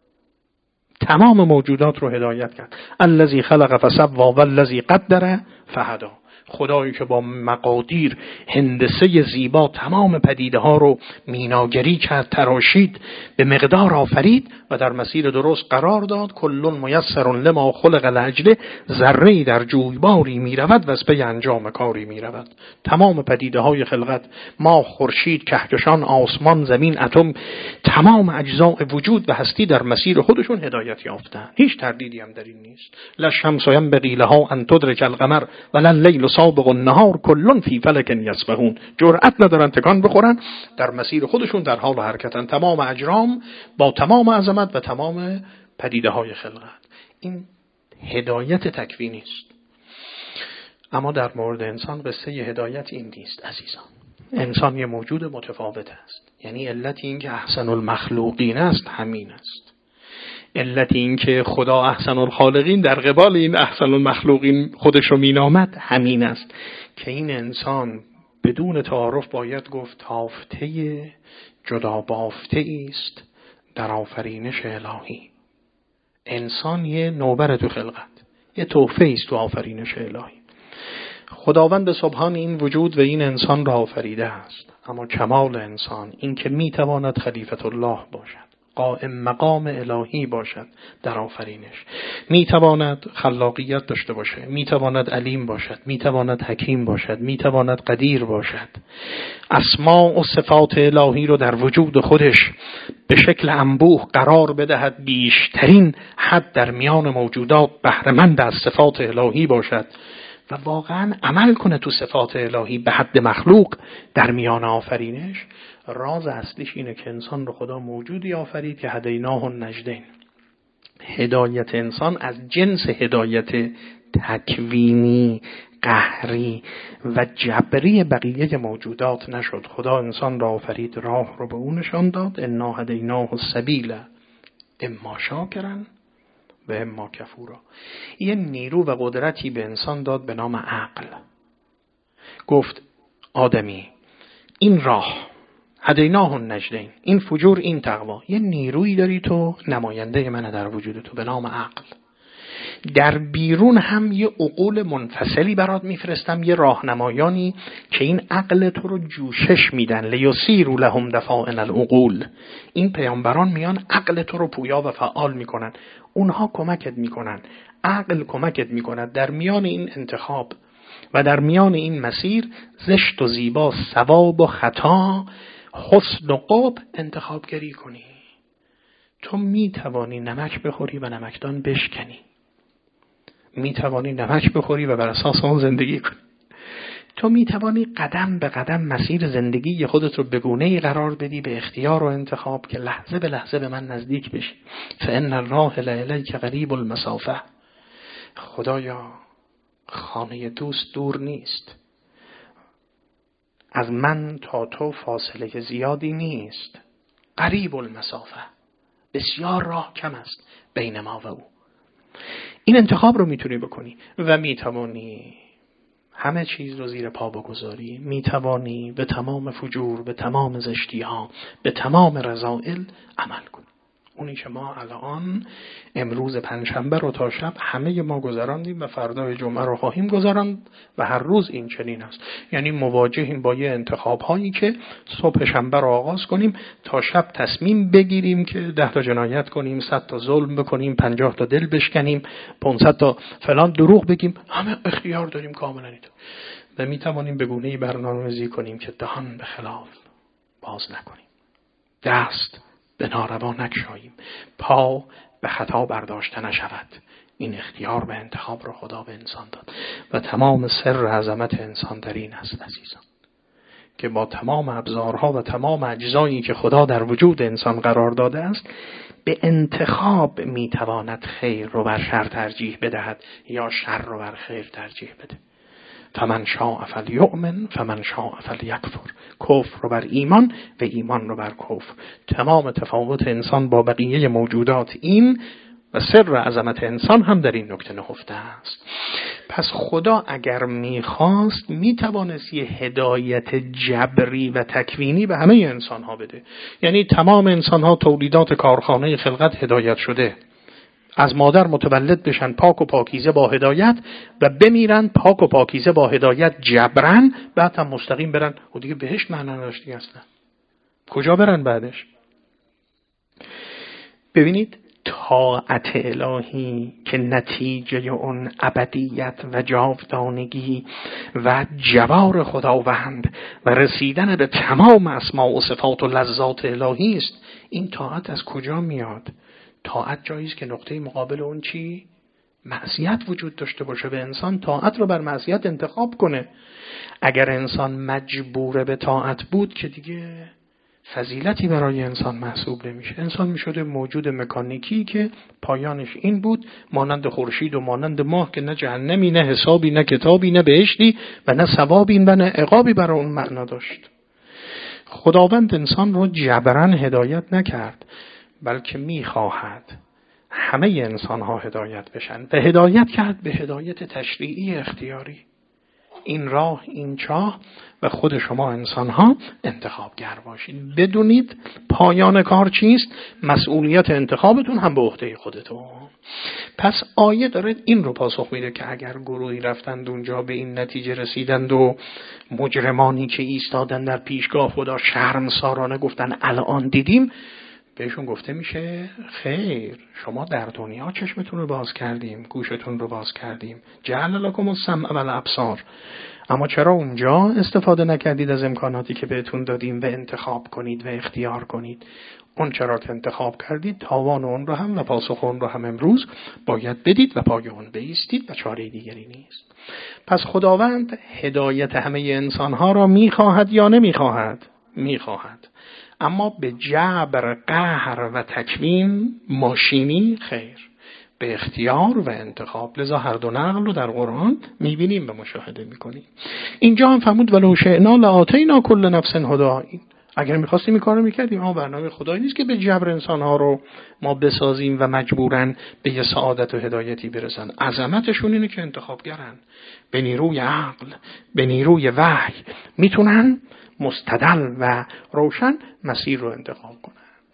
تمام موجودات رو هدایت کرد. الذی خلق فسوی والذی قدر فهدی. خدایی که با مقادیر هندسه زیبا تمام پدیده ها رو میناگری کرد، تراشید، به مقدار آفرید و در مسیر درست قرار داد. کل میسر لما خلق لاجله. ذره‌ای در جویباری میرود و از پی انجام کاری میرود. تمام پدیده های خلقت، ماه، خورشید، کهکشان، آسمان، زمین، اتم، تمام اجزاء وجود و هستی در مسیر خودشون هدایت یافتند. هیچ تردیدی هم در این نیست. لا الشمس ینبغی لها ان تدرک القمر ولا اللیل سابق النهار کل فی فلک یسبحون. جرأت ندارن تکان بخورن، در مسیر خودشون در حال حرکتن. تمام اجرام با تمام عظمت و تمام پدیده های خلقت. این هدایت تکوینی است. اما در مورد انسان قصه هدایت این نیست عزیزان. انسان یه موجود متفاوت است. یعنی علت این که احسن المخلوقین است همین است. علت این که خدا احسن الخالقین در قبال این احسن المخلوقین خودش رو مینامد همین است که این انسان بدون تعارف باید گفت تافته جدا بافته است در آفرینش الهی. انسان یه نوبر تو خلقت، یه تحفه است تو آفرینش الهی. خداوند سبحان این وجود و این انسان را آفریده است، اما کمال انسان این که میتواند خلیفت الله باشد، قائم مقام الهی باشد در آفرینش، میتواند خلاقیت داشته باشه، میتواند علیم باشد، میتواند حکیم باشد، میتواند قدیر باشد، اسماء و صفات الهی رو در وجود خودش به شکل انبوه قرار بدهد، بیشترین حد در میان موجودات بهره‌مند از صفات الهی باشد و واقعا عمل کنه تو صفات الهی به حد مخلوق در میان آفرینش. راز اصلیش اینه که انسان رو خدا موجودی آفرید که هدیناه النجدین. هدایت انسان از جنس هدایت تکوینی، قهری و جبری بقیه موجودات نشد. خدا انسان را آفرید، راه رو به اون نشان داد. انا هدیناه السبیل اما شاکرا و اما کفورا. یه نیرو و قدرتی به انسان داد به نام عقل. گفت آدمی این راه هدیناه النجدین، این فجور این تقوا، یه نیرویی داری تو نماینده منه در وجود تو به نام عقل. در بیرون هم یه عقول منفصلی برات میفرستم، یه راهنمایانی که این عقل تو رو جوشش میدن. لیسیروا لهم دفائن العقول. این پیامبران میان عقل تو رو پویا و فعال میکنن، اونها کمکت میکنن، عقل کمکت میکند در میان این انتخاب و در میان این مسیر زشت و زیبا، ثواب و خطا، حسن و قبح انتخابگری کنی. تو میتوانی نمک بخوری و نمکدان بشکنی، میتوانی نمک بخوری و بر اساس آن زندگی کنی. تو میتوانی قدم به قدم مسیر زندگی خودت رو به گونه‌ای قرار بدی، به اختیار و انتخاب که لحظه به لحظه به من نزدیک بشی. فإن الراه الیک قریب المسافه. خدایا خانه دوست دور نیست، از من تا تو فاصله زیادی نیست. قریب المسافه، بسیار راه کم است بین ما و او. این انتخاب رو میتونی بکنی و میتوانی همه چیز رو زیر پا بگذاری. میتوانی به تمام فجور، به تمام زشتی ها، به تمام رذائل عمل کنی. اونی که ما الان امروز پنجشنبه رو تا شب همه ما گذراندیم و فردای جمعه رو خواهیم گذراند و هر روز این چنین است. یعنی مواجهیم با یه انتخاب هایی که صبح شنبه رو آغاز کنیم تا شب تصمیم بگیریم که ده تا جنایت کنیم، صد تا ظلم بکنیم، پنجاه تا دل بشکنیم، پانصد تا فلان دروغ بگیم. همه اختیار داریم کاملا اینطور و میتوانیم به گونه‌ای برنامه‌ریزی کنیم که دهان به خلاف باز نکنیم، دست به ناروا نگشاییم، پا به خطا برداشته نشود. این اختیار به انتخاب رو خدا به انسان داد و تمام سر عظمت انسان در این است عزیزان، که با تمام ابزارها و تمام اجزایی که خدا در وجود انسان قرار داده است به انتخاب میتواند خیر رو بر شر ترجیح بدهد یا شر رو بر خیر ترجیح بده. فمن شاء فلیؤمن فمن شاء فلیکفر. کفر رو بر ایمان و ایمان رو بر کفر. تمام تفاوت انسان با بقیه موجودات این و سر عظمت انسان هم در این نکته نهفته است. پس خدا اگر میخواست میتوانست یه هدایت جبری و تکوینی به همه انسان ها بده. یعنی تمام انسان ها تولیدات کارخانه خلقت هدایت شده، از مادر متولد بشن پاک و پاکیزه با هدایت و بمیرن پاک و پاکیزه با هدایت جبرن، بعد هم مستقیم برن و دیگه بهشت معنا نداشتی هستن. کجا برن بعدش؟ ببینید طاعت الهی که نتیجه اون ابدیت و جاودانگی و جوار خداوند و رسیدن به تمام اسماء و صفات و لذات الهی است. این طاعت از کجا میاد؟ طاعت جاییست که نقطه مقابل اون چی؟ معصیت وجود داشته باشه. به انسان طاعت رو بر معصیت انتخاب کنه. اگر انسان مجبور به طاعت بود که دیگه فضیلتی برای انسان محسوب نمیشه. انسان میشده موجود مکانیکی که پایانش این بود، مانند خورشید و مانند ماه، که نه جهنمی، نه حسابی، نه کتابی، نه بهشتی و نه ثوابی و نه عقابی برای اون معنا داشت. خداوند انسان رو جبراً هدایت نکرد، بلکه میخواهد همه انسان ها هدایت بشن و هدایت کرد به هدایت تشریعی اختیاری. این راه، این چاه و خود شما انسان ها انتخابگر باشید. بدونید پایان کار چیست؟ مسئولیت انتخابتون هم به عهده خودتون. پس آیه داره این رو پاسخ میده که اگر گروهی رفتند اونجا به این نتیجه رسیدند و مجرمانی که ایستادن در پیشگاه خدا شرمسارانه گفتن الان دیدیم، بهشون گفته میشه خیر، شما در دنیا چشمتون رو باز کردیم، گوشتون رو باز کردیم، جعل لکم السمع والابصار، اما چرا اونجا استفاده نکردید از امکاناتی که بهتون دادیم و انتخاب کنید و اختیار کنید؟ اون چرا که انتخاب کردید تاوان اون رو هم و پاسخ اون رو هم امروز باید بدید و پای اون بایستید و چاره دیگری نیست. پس خداوند هدایت همه انسانها را میخواهد یا نمیخواهد؟ میخواهد، اما به جبر، قهر و تکوین ماشینی خیر، به اختیار و انتخاب. لذا هر دو نقل رو در قرآن میبینیم و مشاهده میکنیم. اینجا هم فرمود ولو شئنا لآتینا کل نفس هداها. اگر میخواستیم این کارو میکردیم، اما برنامه خدایی نیست که به جبر انسانها رو ما بسازیم و مجبورن به یه سعادت و هدایتی برسن. عظمتشون اینه که انتخابگرن، به نیروی عقل، به نیروی وحی میتونن مستدل و روشن مسیر رو انتخاب کنن.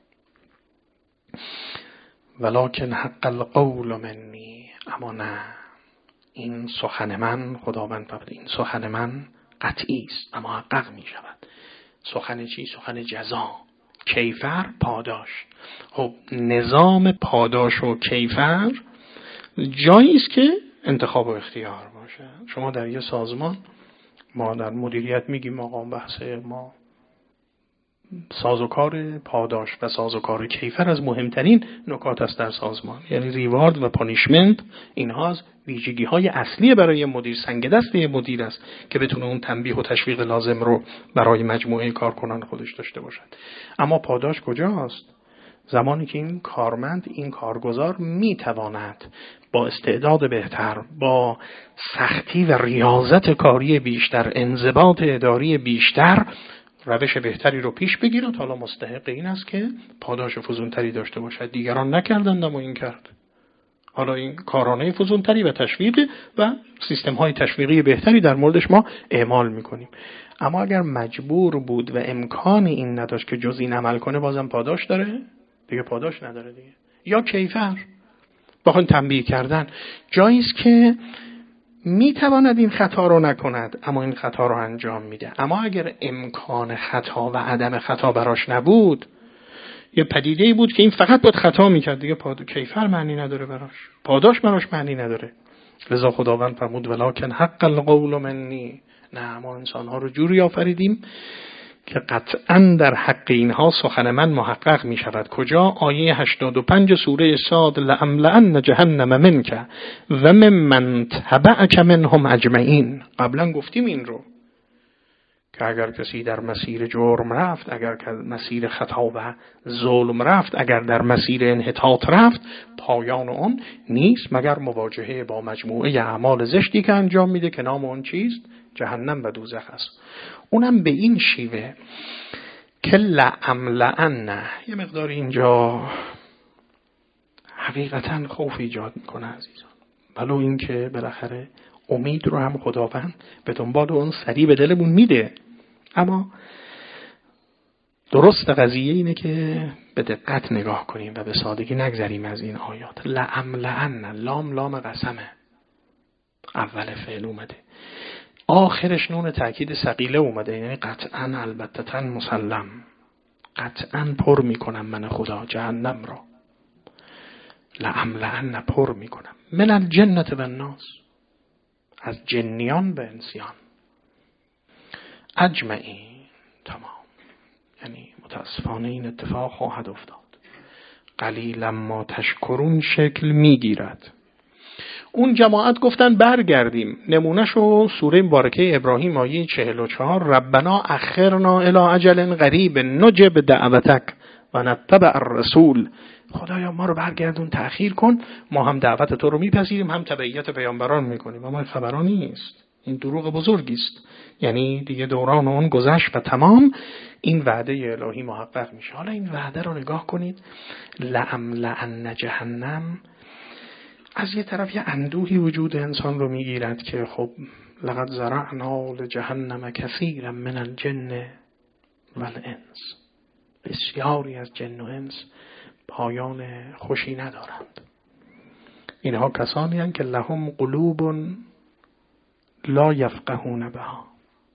ولکن حق القول منی، اما نه، این سخن من، خداوند فرمود این سخن من قطعی است اما حقق می شود. سخن چی؟ سخن جزا، کیفر، پاداش. خب نظام پاداش و کیفر جایی است که انتخاب و اختیار باشه. شما در یه سازمان، ما در مدیریت میگیم آقا بحث ما سازوکار پاداش و سازوکار کیفر از مهمترین نکات است در سازمان. یعنی ریوارد و پانیشمنت، اینها از ویژگی های اصلی برای مدیر، سنگ دست مدیر است که بتونه اون تنبیه و تشویق لازم رو برای مجموعه کارکنان خودش داشته باشد. اما پاداش کجاست؟ زمانی که این کارمند، این کارگزار میتواند با استعداد بهتر، با سختی و ریاضت کاری بیشتر، انضباط اداری بیشتر، روش بهتری رو پیش بگیرد، حالا مستحق این است که پاداش فزونتری داشته باشد. دیگران نکردند اما این کرد. حالا این کارانه فزونتری و تشویق و سیستم های تشویقی بهتری در موردش ما اعمال میکنیم. اما اگر مجبور بود و امکان این نداشت که جز این عمل کنه، بازم پاداش داره؟ دیگه پاداش نداره دیگه. یا کیفر، بخوان تنبیه کردن، جایی است که میتواند این خطا رو نکند اما این خطا رو انجام میده. اما اگر امکان خطا و عدم خطا براش نبود، یه پدیده‌ای بود که این فقط باید خطا میکرد، دیگه پاد... کیفر معنی نداره براش، پاداش براش معنی نداره. لذا خداوند فرمود ولکن حق القول منی، نه، ما انسان‌ها رو جوری آفریدیم که قطعاً در حق اینها سخن من محقق می شود. کجا؟ آیه هشتاد و پنج سوره صاد، لأملأن جهنم منک و ممن تبعک منهم اجمعین. قبلا گفتیم این رو که اگر کسی در مسیر جرم رفت، اگر که مسیر خطا و ظلم رفت، اگر در مسیر انحطاط رفت، پایان اون نیست مگر مواجهه با مجموعه اعمال زشتی که انجام میده که نام اون چیست؟ جهنم و دوزخ است. اونم به این شیوه که لأملأن، یه مقدار اینجا حقیقتا خوف ایجاد میکنه عزیزان، ولو این که بالاخره امید رو هم خداوند به دنبال اون سری به دلمون میده، اما درست قضیه اینه که به دقت نگاه کنیم و به سادگی نگذریم از این آیات. لأملأن، لام لام قسمه، اول فعل اومده، آخرش نون تأکید ثقیله اومده، یعنی قطعاً، البتتاً، مسلم، قطعاً پر میکنم من خدا جهنم را. لأملأن، پر میکنم، من الجنة و الناس، از جنیان و انسیان، اجمعین، تمام. یعنی متاسفانه این اتفاق خواهد افتاد. قلیلا ما تشکرون شکل میگیرد. اون جماعت گفتن برگردیم. نمونهشو سوره مبارکه ابراهیم آیه چهل و چهار، ربنا اخرنا الی اجل قریب نجب دعوتک و نتبع الرسول. خدایا ما رو برگردون، تأخیر کن، ما هم دعوت تو رو میپذیریم، هم تبعیت پیامبران میکنیم. اما خبران نیست. این دروغ بزرگی است. یعنی دیگه دوران اون گذشت و تمام، این وعده الهی محقق میشه. حالا این وعده رو نگاه کنید، لأملأن جهنم، از یه طرف یه اندوهی وجود انسان رو میگیرد که خب لقد زرعنا لجهنم کثیرا من الجن والانس، بسیاری از جن و انس پایان خوشی ندارند. اینها کسانی هستند که لهم قلوب لا یفقهون بها،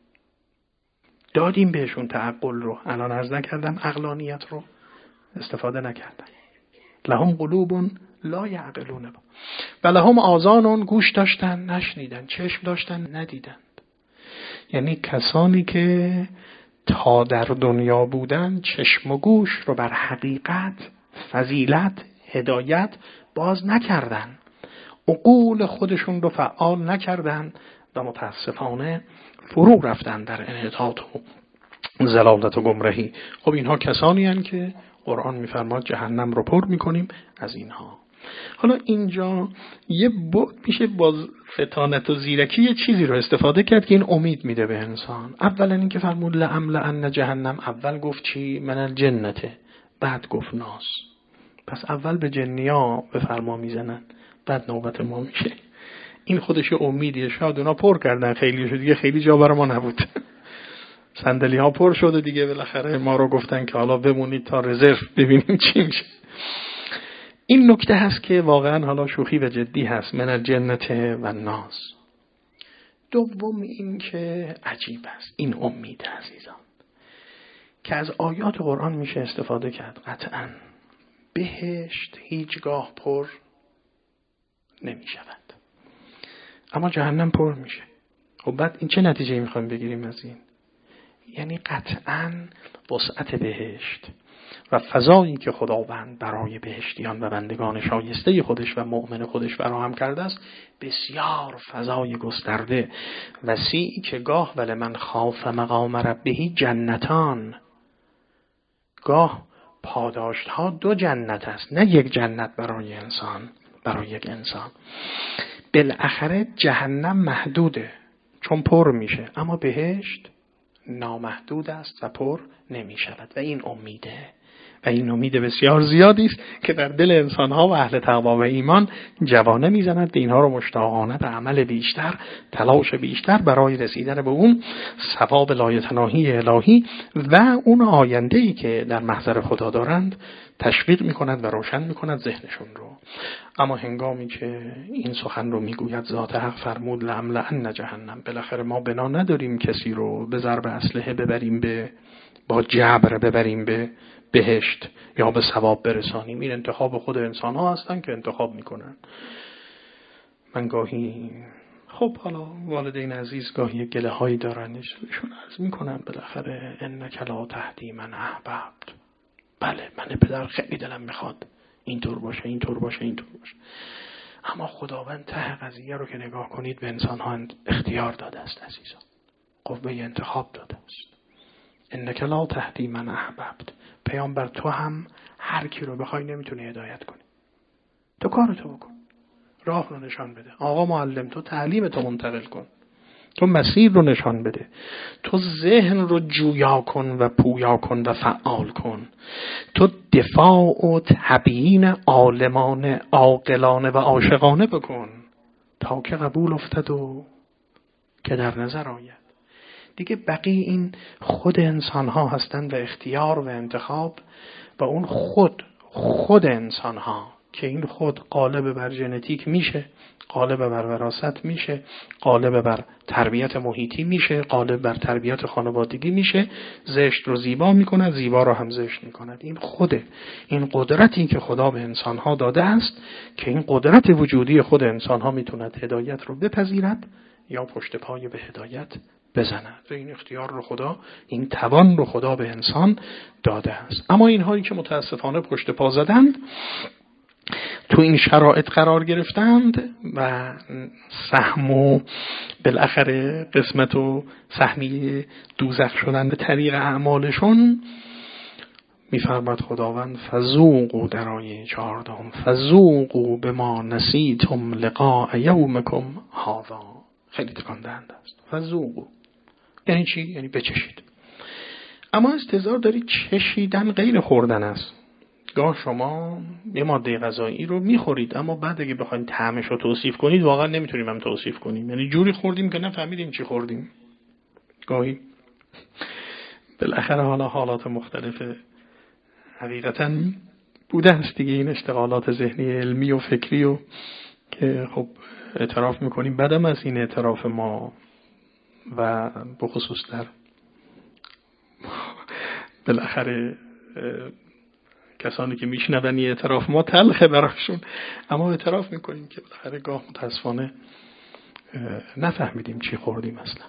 دادیم بهشون تعقل رو، الان عرض نکردم عقلانیت رو استفاده نکردن. لهم قلوب لا یعقلون بها و لهم آذان، گوش داشتن نشنیدن، چشم داشتن ندیدند. یعنی کسانی که تا در دنیا بودن چشم و گوش رو بر حقیقت، فضیلت، هدایت باز نکردن، عقول خودشون رو فعال نکردن و متاسفانه فرو رفتن در انحطاط و ضلالت و گمراهی. خب اینها کسانی هستند که قرآن میفرماد جهنم رو پر میکنیم از اینها. حالا اینجا یه بعد میشه با فطانت و زیرکی یه چیزی رو استفاده کرد که این امید میده به انسان. اولا این که فرمود لأملأن جهنم، اول گفت چی؟ من الجنته، بعد گفت ناس. پس اول به جنیا به فرما میزنن، بعد نوبت ما میشه. این خودش امیدیه. شاید اونا پر کردن خیلی شد دیگه، خیلی جا برای ما نبود، صندلی ها پر شد و دیگه بالاخره ما رو گفتن که حالا بمونید تا رزرو ببینیم چی میشه. این نکته هست که واقعا حالا شوخی و جدی هست، من الجنت و ناس. دوم این که عجیب است این امید عزیزان که از آیات قرآن میشه استفاده کرد. قطعا بهشت هیچگاه پر نمی شود، اما جهنم پر میشه. خب بعد این چه نتیجه میخوایم بگیریم از این؟ یعنی قطعاً وسعت بهشت و فضایی که خداوند برای بهشتیان و بندگان شایسته خودش و مؤمن خودش فراهم کرده است بسیار فضای گسترده وسیعی که گاه ولمن خاف مقام ربه جنتان، گاه پاداشت ها دو جنت است، نه یک جنت برای انسان، برای یک انسان. بالاخره جهنم محدوده چون پر میشه، اما بهشت نامحدود است و پر نمی شود و این امیده و این امید بسیار زیادی است که در دل انسانها و اهل تقوا و ایمان جوانه میزند به اینها رو مشتاقانه به عمل بیشتر، تلاش بیشتر برای رسیدن به اون ثواب لایتناهی الهی و اون آینده‌ای که در محضر خدا دارند تشویق میکند و روشن میکند ذهنشون رو. اما هنگامی که این سخن رو میگوید ذات حق فرمود لأملأن جهنم، بالاخره ما بنا نداریم کسی رو به ضرب اسلحه ببریم به با جبر ببریم به بهشت یا به ثواب برسانیم. این انتخاب خود انسان ها هستن که انتخاب میکنن. من گاهی خب حالا والدین عزیز گاهی گله هایی دارن، ایشون عرض میکنن بالاخره انک لا تهدی من احببت. بله من پدر خیلی دلم میخواد اینطور باشه اینطور باشه اینطور باشه، اما خداوند ته قضیه رو که نگاه کنید به انسان ها اختیار داده است عزیزان، قوه انتخاب داده است. انک لا تهدی من احببت، پیامبر تو هم هر کی رو بخوای نمیتونی هدایت کنی، تو کارتو بکن، راه رو نشان بده. آقا معلم تو تعلیم تو منتقل کن، تو مسیر رو نشان بده، تو ذهن رو جویا کن و پویا کن و فعال کن، تو دفاع و تبیین عالمانه عاقلانه و عاشقانه بکن تا که قبول افتد و که در نظر آید. دیگه بقیه این خود انسان ها هستند و اختیار و انتخاب و اون خود خود انسان ها که این خود غالب بر ژنتیک میشه، غالب بر وراثت میشه، غالب بر تربیت محیطی میشه، غالب بر تربیت خانوادگی میشه، زشت رو زیبا میکند، زیبا رو هم زشت میکند. این خوده، این قدرتی که خدا به انسان ها داده است که این قدرت وجودی خود انسان ها میتوند هدایت رو بپذیرد یا پشت پای به هدایت بزند. و این اختیار رو خدا، این توان رو خدا به انسان داده است. اما اینهایی که متاسفانه پشت پا زدند، تو این شرایط قرار گرفتند و سهم و بالاخره قسمت و سهمی دوزخ شدند به طریق اعمالشون، میفرماد خداوند فذوقوا در آیه چهاردهم فذوقوا بما نسیتم لقاء یومکم هذا، خیلی تکان دهنده است. فذوقوا یعنی چی؟ یعنی بچشید. اما استظهار دارید چشیدن غیر خوردن است. گاه شما یه ماده غذایی رو میخورید اما بعد اگه بخواید طعمش رو توصیف کنید واقعا نمیتونیم هم توصیف کنیم. یعنی جوری خوردیم که نفهمیدیم چی خوردیم. گاهی بالاخره حالا حالات مختلف حقیقتا بوده است دیگه، این اشتغالات ذهنی علمی و فکری و که خب اعتراف میکنیم بعدم از این اعتراف ما و بخصوص در بالاخره کسانی که میشنون این اعتراف ما تلخه براشون، اما اعتراف میکنیم که بالاخره گاه متاسفانه نفهمیدیم چی خوردیم اصلا.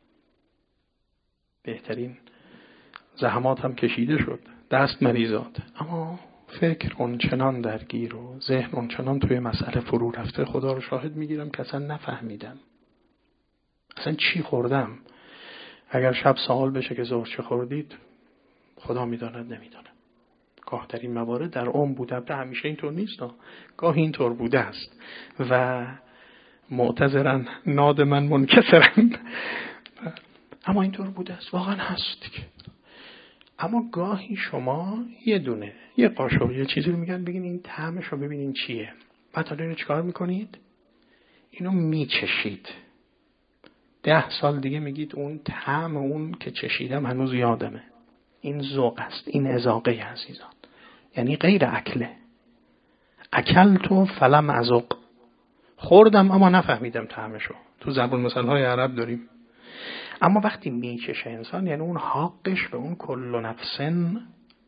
بهترین زحمات هم کشیده شد، دست مریضات، اما فکر اون چنان درگیر و ذهن اون چنان توی مسئله فرو رفته. خدا رو شاهد میگیرم که اصلا نفهمیدم اصلا چی خوردم. اگر شب سوال بشه که ظهر چه خوردید، خدا میداند نمیدانم. گاه در این موارد در عمر بوده، به همیشه اینطور نیست، گاه اینطور بوده است و معتذرن نادمن منکسرن، اما اینطور بوده است، واقعا هست دیگه. اما گاهی شما یه دونه یه قاشق یه چیزی رو میگن بگین این طعمش رو ببینین چیه، بعد حالا اینو چیکار میکنید؟ اینو میچشید. ده سال دیگه میگید اون طعم اون که چشیدم هنوز یادمه. این ذوق است، این اذاقه عزیزان، یعنی غیر اکله. اکلتو فلم اذق، خوردم اما نفهمیدم طعمشو. تو زبان مثالهای عرب داریم. اما وقتی میچشه انسان، یعنی اون حقش به اون کل نفسن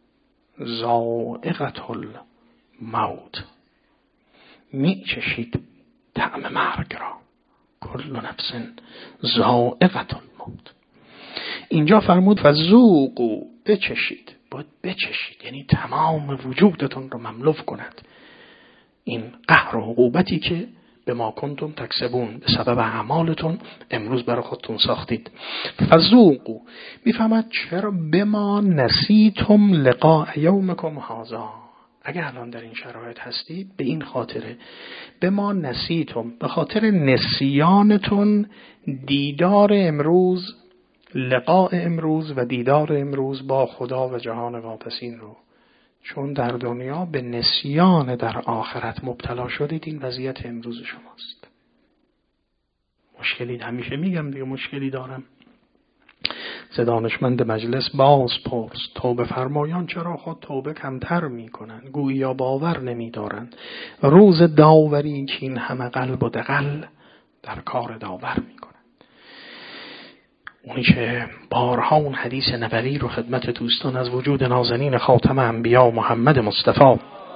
ذائقة الموت، میچشید طعم مرگ را. کل نفسن ذائقة الموت. اینجا فرمود فذوقوا، بچشید. باید بچشید یعنی تمام وجودتون رو مملو کند این قهر و عقوبتی که به ما کنتم تکسبون، به سبب اعمالتون امروز برای خودتون ساختید. فذوقوا میفهمد چرا به ما نسیتم لقاء یومکم هذا. اگر الان در این شرایط هستید به این خاطره، به ما نسیتم، به خاطر نسیانتون دیدار امروز، لقاء امروز و دیدار امروز با خدا و جهان واپسین رو. چون در دنیا به نسیان در آخرت مبتلا شدید، این وضعیت امروز شماست. مشکلی همیشه میگم دیگه، مشکلی دارم. سه دانشمند مجلس باز پرس، توبه فرمایان چرا خود توبه کمتر میکنن؟ گویا باور نمیدارن روز داوری که این همه قلب و دغل در کار داور میکنن. اونی که بارها اون حدیث نبوی رو خدمت دوستان از وجود نازنین خاتم انبیا محمد مصطفی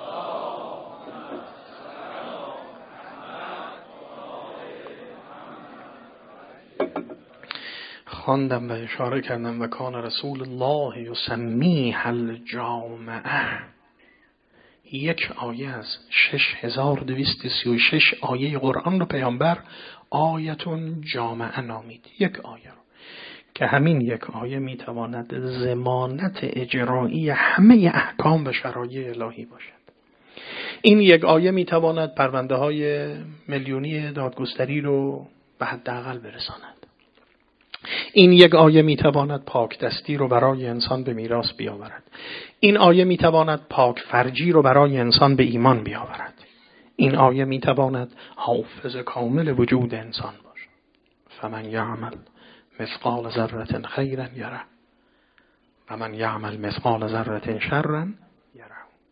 خواندم و اشاره کردم و کان رسول الله یسمیها الجامعه. یک آیه از شش هزار و دویست و سی و شش آیه قرآن رو پیامبر آیتون جامعه نامید. یک آیه رو که همین یک آیه میتواند ضمانت اجرایی همه احکام و شرایع الهی باشد. این یک آیه میتواند پرونده های میلیونی دادگستری رو به حداقل برساند. این یک آیه میتواند پاک دستی رو برای انسان به میراث بیاورد. این آیه میتواند پاک فرجی رو برای انسان به ایمان بیاورد. این آیه میتواند حافظ کامل وجود انسان باشد. فمن یعمل مثقال ذره خیرا یره و من یعمل مثقال ذره شرا یره.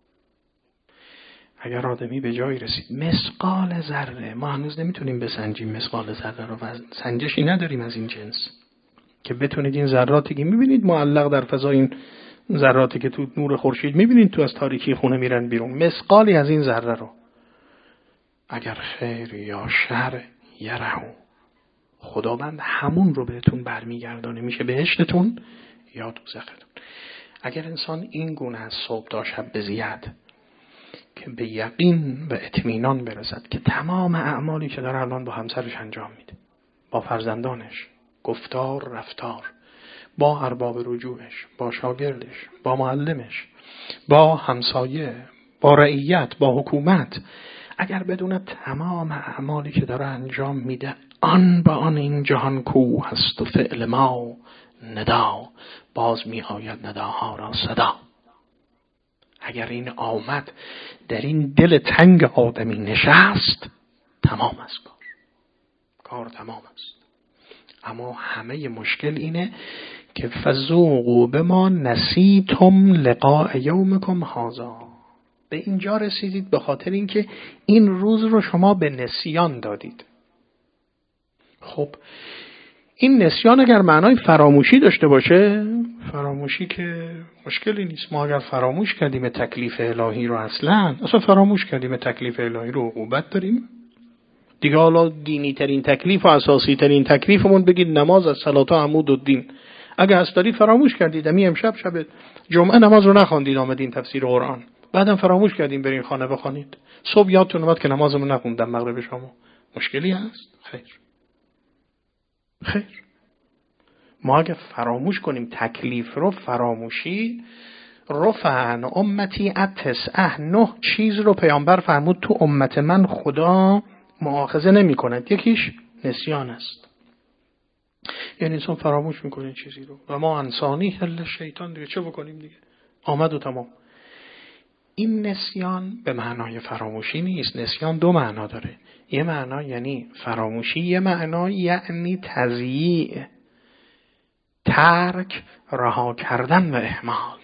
اگر آدمی به جایی رسید مثقال ذره، ما هنوز نمیتونیم بسنجیم مثقال ذره رو، سنجشی نداریم از این جنس که بتونید این ذراتی که میبینید معلق در فضا، این ذراتی که تو نور خورشید میبینید تو از تاریکی خونه میرن بیرون، مثقالی از این ذره رو اگر خیر یا شر یرهو، خداوند همون رو بهتون برمیگردانه، میشه بهشتتون یا دوزختون. اگر انسان این گونه از صبح تا شب بزید که به یقین و اطمینان برسد که تمام اعمالی که داره الان با همسرش انجام میده، با فرزندانش، گفتار رفتار، با ارباب رجوعش، با شاگردش، با معلمش، با همسایه، با رعیت، با حکومت، اگر بدون تمام اعمالی که داره انجام میده آن با آن این جهان کو هست و فعل ما ندا، باز می آید نداها را صدا. اگر این آمد در این دل تنگ آدمی نشست، تمام است کار کار تمام است. اما همه مشکل اینه که فذوقوا بما نسیتم لقاء یومکم هذا، به اینجا رسیدید به خاطر اینکه این روز رو شما به نسیان دادید. خب این نسیان اگر معنای فراموشی داشته باشه، فراموشی که مشکلی نیست. ما اگر فراموش کردیم تکلیف الهی رو، اصلا اصلا فراموش کردیم تکلیف الهی رو، عقوبت داریم دیگه. حالا دینی ترین تکلیف و اساسی ترین تکلیفمون بگید نماز از صلات و عمود و دین. اگه هست دارید فراموش کردید، امی امشب شب جمعه نماز رو نخواندید، آمدین تفسیر قرآن، بعدم فراموش کردیم برین خانه بخونید، صبح یادتون اومد که نمازمون نخوندم مغرب شما، مشکلی هست؟ خیر خیر. ما اگه فراموش کنیم تکلیف رو، فراموشی رفعن امتی اتسعه، نه چیز رو پیامبر فرمود تو امت من خدا مؤاخذه نمی کند، یکیش نسیان است. یعنی انسان فراموش میکنه چیزی رو، و ما انسانی هل شیطان، دیگه چه بکنیم دیگه، آمد و تمام. این نسیان به معنای فراموشی نیست. نسیان دو معنا داره، یه معنا یعنی فراموشی، یه معنا یعنی تضییع، ترک، رها کردن و اهمال.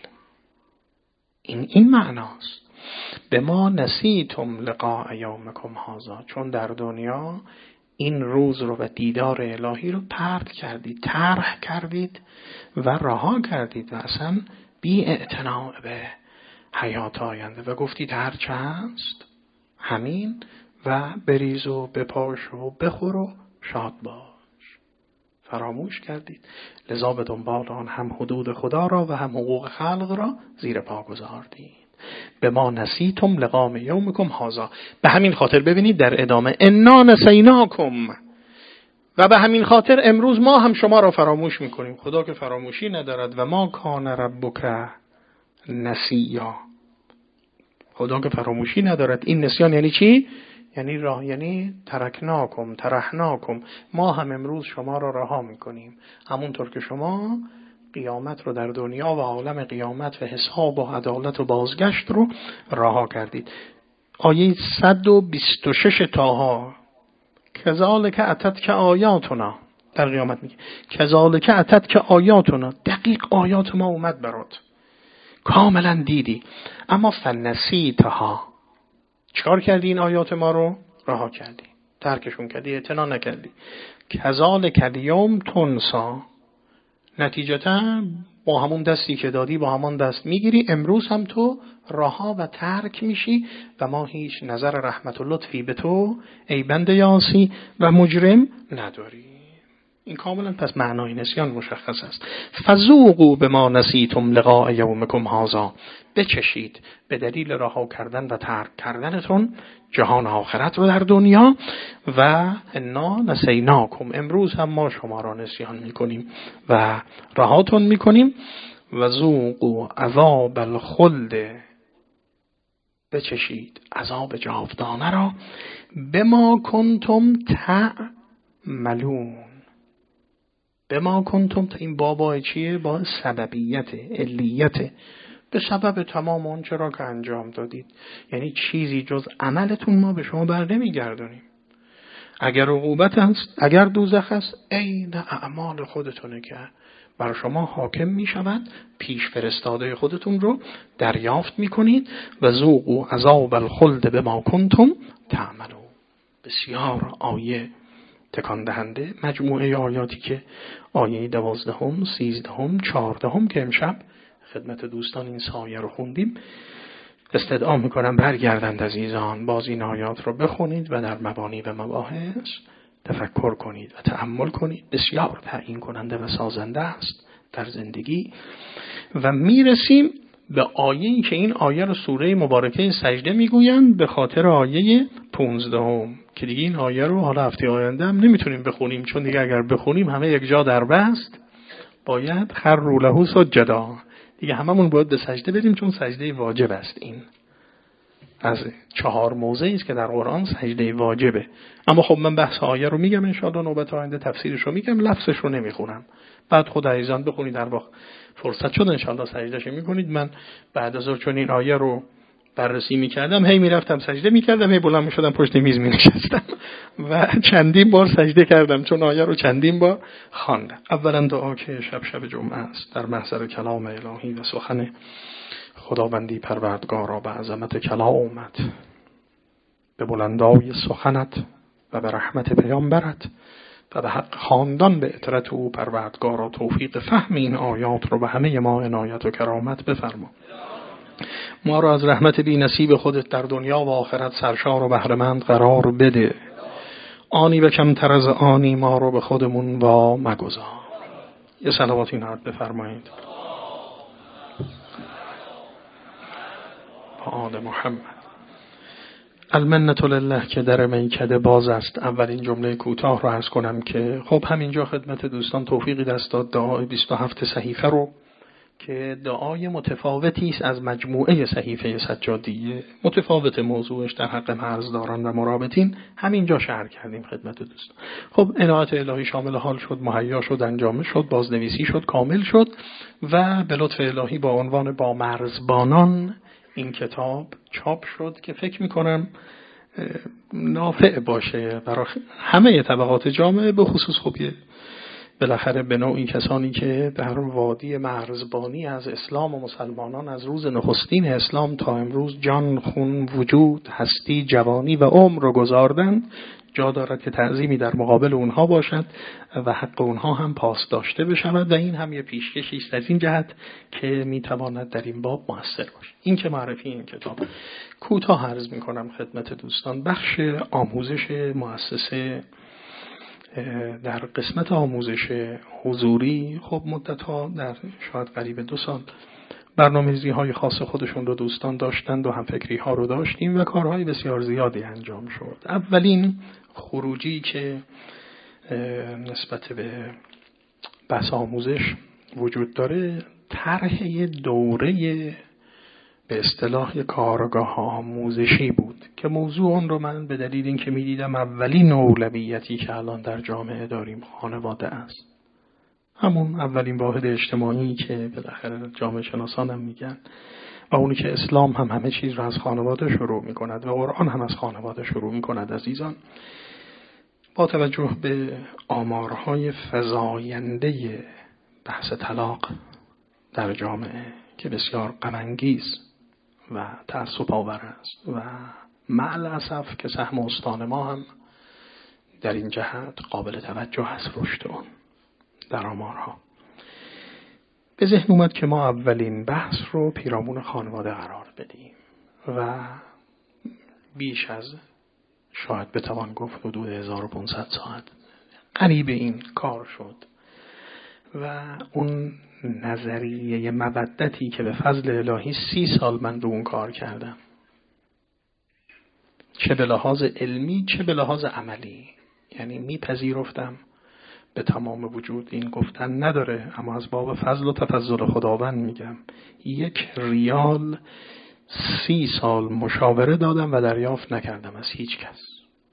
این این معناست. به ما نسیتم لقاء یومکم هذا، چون در دنیا این روز رو و دیدار الهی رو پرت کردید، طرح کردید و رها کردید و اصلا بی اعتنا به حیات آینده و گفتید هر چه هست همین و بریز و بپاش و بخور و شاد باش. فراموش کردید، لذا به دنبال آن هم حدود خدا را و هم حقوق خلق را زیر پا گذاردید. به ما نسیتم لقاء یومکم هذا. به همین خاطر ببینید در ادامه انا نسیناکم، و به همین خاطر امروز ما هم شما را فراموش میکنیم. خدا که فراموشی ندارد و ما کان ربک نسیا، خدا که فراموشی ندارد. این نسیان یعنی چی؟ یعنی راه، یعنی ترکناکم ترحناکم، ما هم امروز شما را رها میکنیم، همونطور که شما قیامت رو در دنیا و عالم قیامت و حساب و عدالت و بازگشت رو رها کردید. آیه صد و بیست و شش طه، کذالک اتتک آیاتنا، در قیامت میگه کذالک اتتک آیاتنا، دقیق آیات ما اومد برات، کاملا دیدی، اما فنسیتها، چکار کردی؟ این آیات ما رو رها کردی، ترکشون کردی، اعتنا نکردی. کذالک الیوم تنسا، نتیجتا با همون دستی که دادی با همون دست میگیری، امروز هم تو رها و ترک میشی و ما هیچ نظر رحمت و لطفی به تو ای بنده یاسی و مجرم نداری. این کاملا پس معنای نسیان مشخص است. فذوقوا بما نسیتم لقاء یومکم هذا، بچشید به دلیل رها کردن و ترک کردنتون جهان آخرت رو در دنیا، و انا نسیناکم، امروز هم ما شما را نسیان میکنیم و رهاتون میکنیم. و ذوقوا عذاب الخلد، بچشید عذاب جاودانه را، بما کنتم تعملون. به ما کنتم، تا این بابای چیه؟ با سببیت، علیت، به سبب تمام اون چرا که انجام دادید. یعنی چیزی جز عملتون ما به شما بر نمیگردونیم. اگر عقوبت هست، اگر دوزخ هست، عین اعمال خودتونه که بر شما حاکم می شود، پیش فرستاده خودتون رو دریافت می کنید. و ذوقوا عذاب الخلد بما کنتم تعملون. بسیار آیه تکان دهنده، مجموعه آیاتی که آیه دوازدهم، سیزدهم، چهاردهم که امشب خدمت دوستان این سایه رو خوندیم، استدعا میکنم برگردند عزیزان، باز این آیات رو بخونید و در مبانی و مباحث تفکر کنید و تأمل کنید. بسیار تعیین کننده و سازنده است در زندگی. و میرسیم به آیه‌ای که این آیه رو سوره مبارکه سجده میگویند به خاطر آیه پانزدهم، که دیگه این آیه رو حالا هفته آینده هم نمیتونیم بخونیم، چون دیگه اگر بخونیم همه یک جا در بست، باید خروا له سجدا، دیگه هممون باید به سجده بریم، چون سجده واجب است این. از چهار موضعی است که در قرآن سجده واجبه. اما خب من بحث آیه رو میگم، ان شاءالله نوبت آینده تفسیرش رو میگم، لفظش رو نمیخونم. بعد خود عزیزان بخونید، در واقع فرصت شد ان شاءالله سجدهش میکنید. من بعد از اون چون این آیه رو بررسی میکردم، هی میرفتم سجده میکردم، هی بلند میشدم پشت میز مینشستم و چندین بار سجده کردم چون آیه رو چندین بار خواندم. اولا دعا که شب شب جمعه است، در محضر کلام الهی و سخن خداوندی پروردگارا، به عظمت کلامت، به بلندای سخنت و به رحمت پیامبرت و به حق خواندن به عطرت او پروردگارا توفیق فهم این آیات رو به همه ما عنایت و کرامت بفرما. ما را از رحمت بی نصیب خودت در دنیا و آخرت سرشار و بهره‌مند قرار بده. آنی به کمتر از آنی ما رو به خودمون وا مگذار. یه صلواتی نهاد بفرمایید با آل محمد. المنة لله که در میکده باز است. اولین جمله کوتاه رو عرض کنم که خب همینجا خدمت دوستان توفیقی دست داد دعای بیست و هفت صحیفه رو که دعای متفاوتی است از مجموعه صحیفه سجادیه، متفاوت موضوعش در حق مرزداران و مرابطین، همینجا شرح کردیم خدمت دوستان. خب عنایت الهی شامل حال شد، مهیا شد، انجام شد، بازنویسی شد، کامل شد و به لطف الهی با عنوان با مرزبانان این کتاب چاپ شد که فکر میکنم نافع باشه برای همه طبقات جامعه، به خصوص خوبیه بالاخره به نوعی کسانی که در وادی مرزبانی از اسلام و مسلمانان از روز نخستین اسلام تا امروز جان، خون، وجود، هستی، جوانی و عمر رو گذاردن، جا دارد که تعظیمی در مقابل اونها باشد و حق اونها هم پاس داشته بشود و این هم یه پیشکشی است از این جهت که میتواند در این باب موثر باشه. این که معرفی این کتاب. کوتاه عرض میکنم خدمت دوستان. بخش آموزش مؤسسه در قسمت آموزش حضوری خب مدت‌ها در شاید قریب دو سال برنامه‌ریزی های خاص خودشون رو دوستان داشتند و هم فکری ها رو داشتیم و کارهای بسیار زیادی انجام شد. اولین خروجی که نسبت به بحث آموزش وجود داره طرح دوره به اصطلاح کارگاه آموزشی بود که موضوع اون رو من به دلیل اینکه می‌دیدم اولین اولویتی که الان در جامعه داریم خانواده است، همون اولین واحد اجتماعی که بالاخره جامعه شناسان هم میگن و اونی که اسلام هم همه چیز رو از خانواده شروع می‌کند و قرآن هم از خانواده شروع می‌کند. عزیزان، با توجه به آمارهای فزاینده بحث طلاق در جامعه که بسیار غم‌انگیز و تأسف آور است و مع الاسف که سهم استان ما هم در این جهت قابل توجه است، رشد اون در آمارها، به ذهن اومد که ما اولین بحث رو پیرامون خانواده قرار بدیم و بیش از شاید بتوان گفت حدود هزار و پانصد ساعت قریب این کار شد و اون نظریه مودتی که به فضل الهی سی سال من رو اون کار کردم، چه به لحاظ علمی چه به لحاظ عملی، یعنی میپذیرفتم به تمام وجود، این گفتن نداره اما از باب فضل و تفضل خداوند میگم، یک ریال سی سال مشاوره دادم و دریافت نکردم از هیچ کس،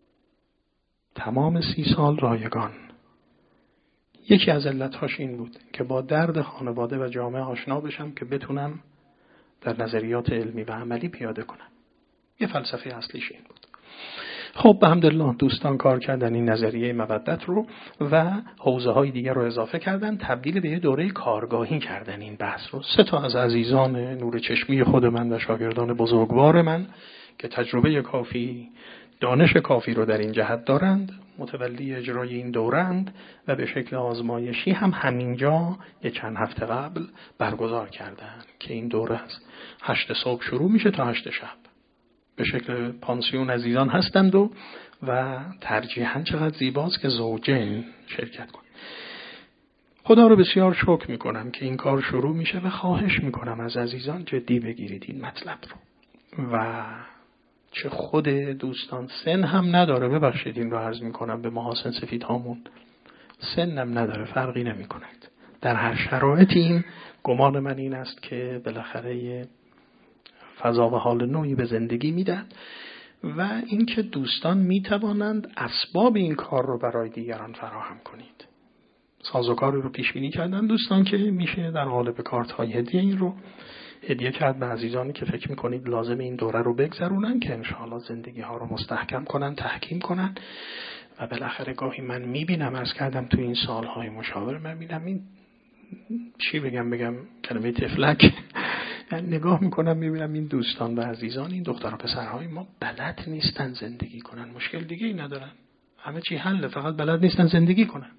تمام سی سال رایگان. یکی از علتهاش این بود که با درد خانواده و جامعه آشنا بشم که بتونم در نظریات علمی و عملی پیاده کنم. یه فلسفه اصلیش این بود. خب به حمدالله دوستان کار کردن این نظریه مودت رو و حوزه های دیگر رو اضافه کردن، تبدیل به یه دوره کارگاهی کردن این بحث رو. سه تا از عزیزان نور چشمی خود من و شاگردان بزرگوار من که تجربه کافی، دانش کافی رو در این جهت دارند، متولی اجرای این دورند و به شکل آزمایشی هم همینجا یه چند هفته قبل برگزار کردن که این دوره از هشت صبح شروع میشه تا هشت شب. به شکل پانسیون عزیزان هستند و و ترجیحاً چقدر زیباست که زوجین شرکت کنند. خدا رو بسیار شکر میکنم که این کار شروع میشه و خواهش میکنم از عزیزان جدی بگیرید این مطلب رو و چه خود دوستان سن هم نداره، ببخشید این رو عرض میکنم به محاسن سفید هامون، سن هم نداره، فرقی نمی کند. در هر شرایطی این گمان من این است که بالاخره فضا و حال نوعی به زندگی میدن و اینکه دوستان میتوانند اسباب این کار رو برای دیگران فراهم کنید. سازوکاری رو پیش بینی کردن دوستان که میشه در قالب کارت های هدیه این رو هدیه کرد به عزیزانی که فکر میکنید لازم این دوره رو بگذرونن که انشاءالله زندگی ها رو مستحکم کنن، تحکیم کنن. و بالاخره گاهی من میبینم، عرض کردم تو این سالهای مشاوره من میبینم این چی بگم بگم کلمه تفلک یعنی نگاه میکنم میبینم این دوستان و عزیزان، این دختر و پسرهای ما بلد نیستن زندگی کنن. مشکل دیگه ای ندارن، همه چی حله، فقط بلد نیستن زندگی کنن.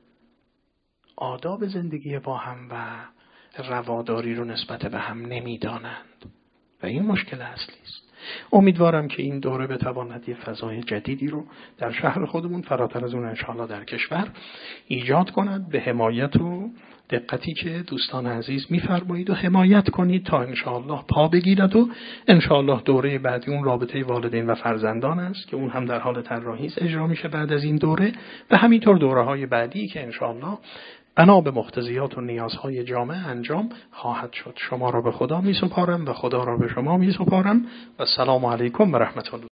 آداب زندگی با هم و رواداری رو نسبت به هم نمیدانند و این مشکل اصلی است. امیدوارم که این دوره بتواند یه فضای جدیدی رو در شهر خودمون فراتر از اون انشاءالله در کشور ایجاد کند، به حمایت و دقتی که دوستان عزیز میفرمایید و حمایت کنید تا انشاءالله پا بگیرد و انشاءالله دوره بعدی اون رابطه والدین و فرزندان است که اون هم در حال طراحی اجرا میشه بعد از این دوره و همینطور دوره‌های بعدی که انشاءالله بنا به مقتضیات و نیازهای جامعه انجام خواهد شد. شما را به خدا می سپارم و خدا را به شما می سپارم و السلام علیکم و رحمت الله.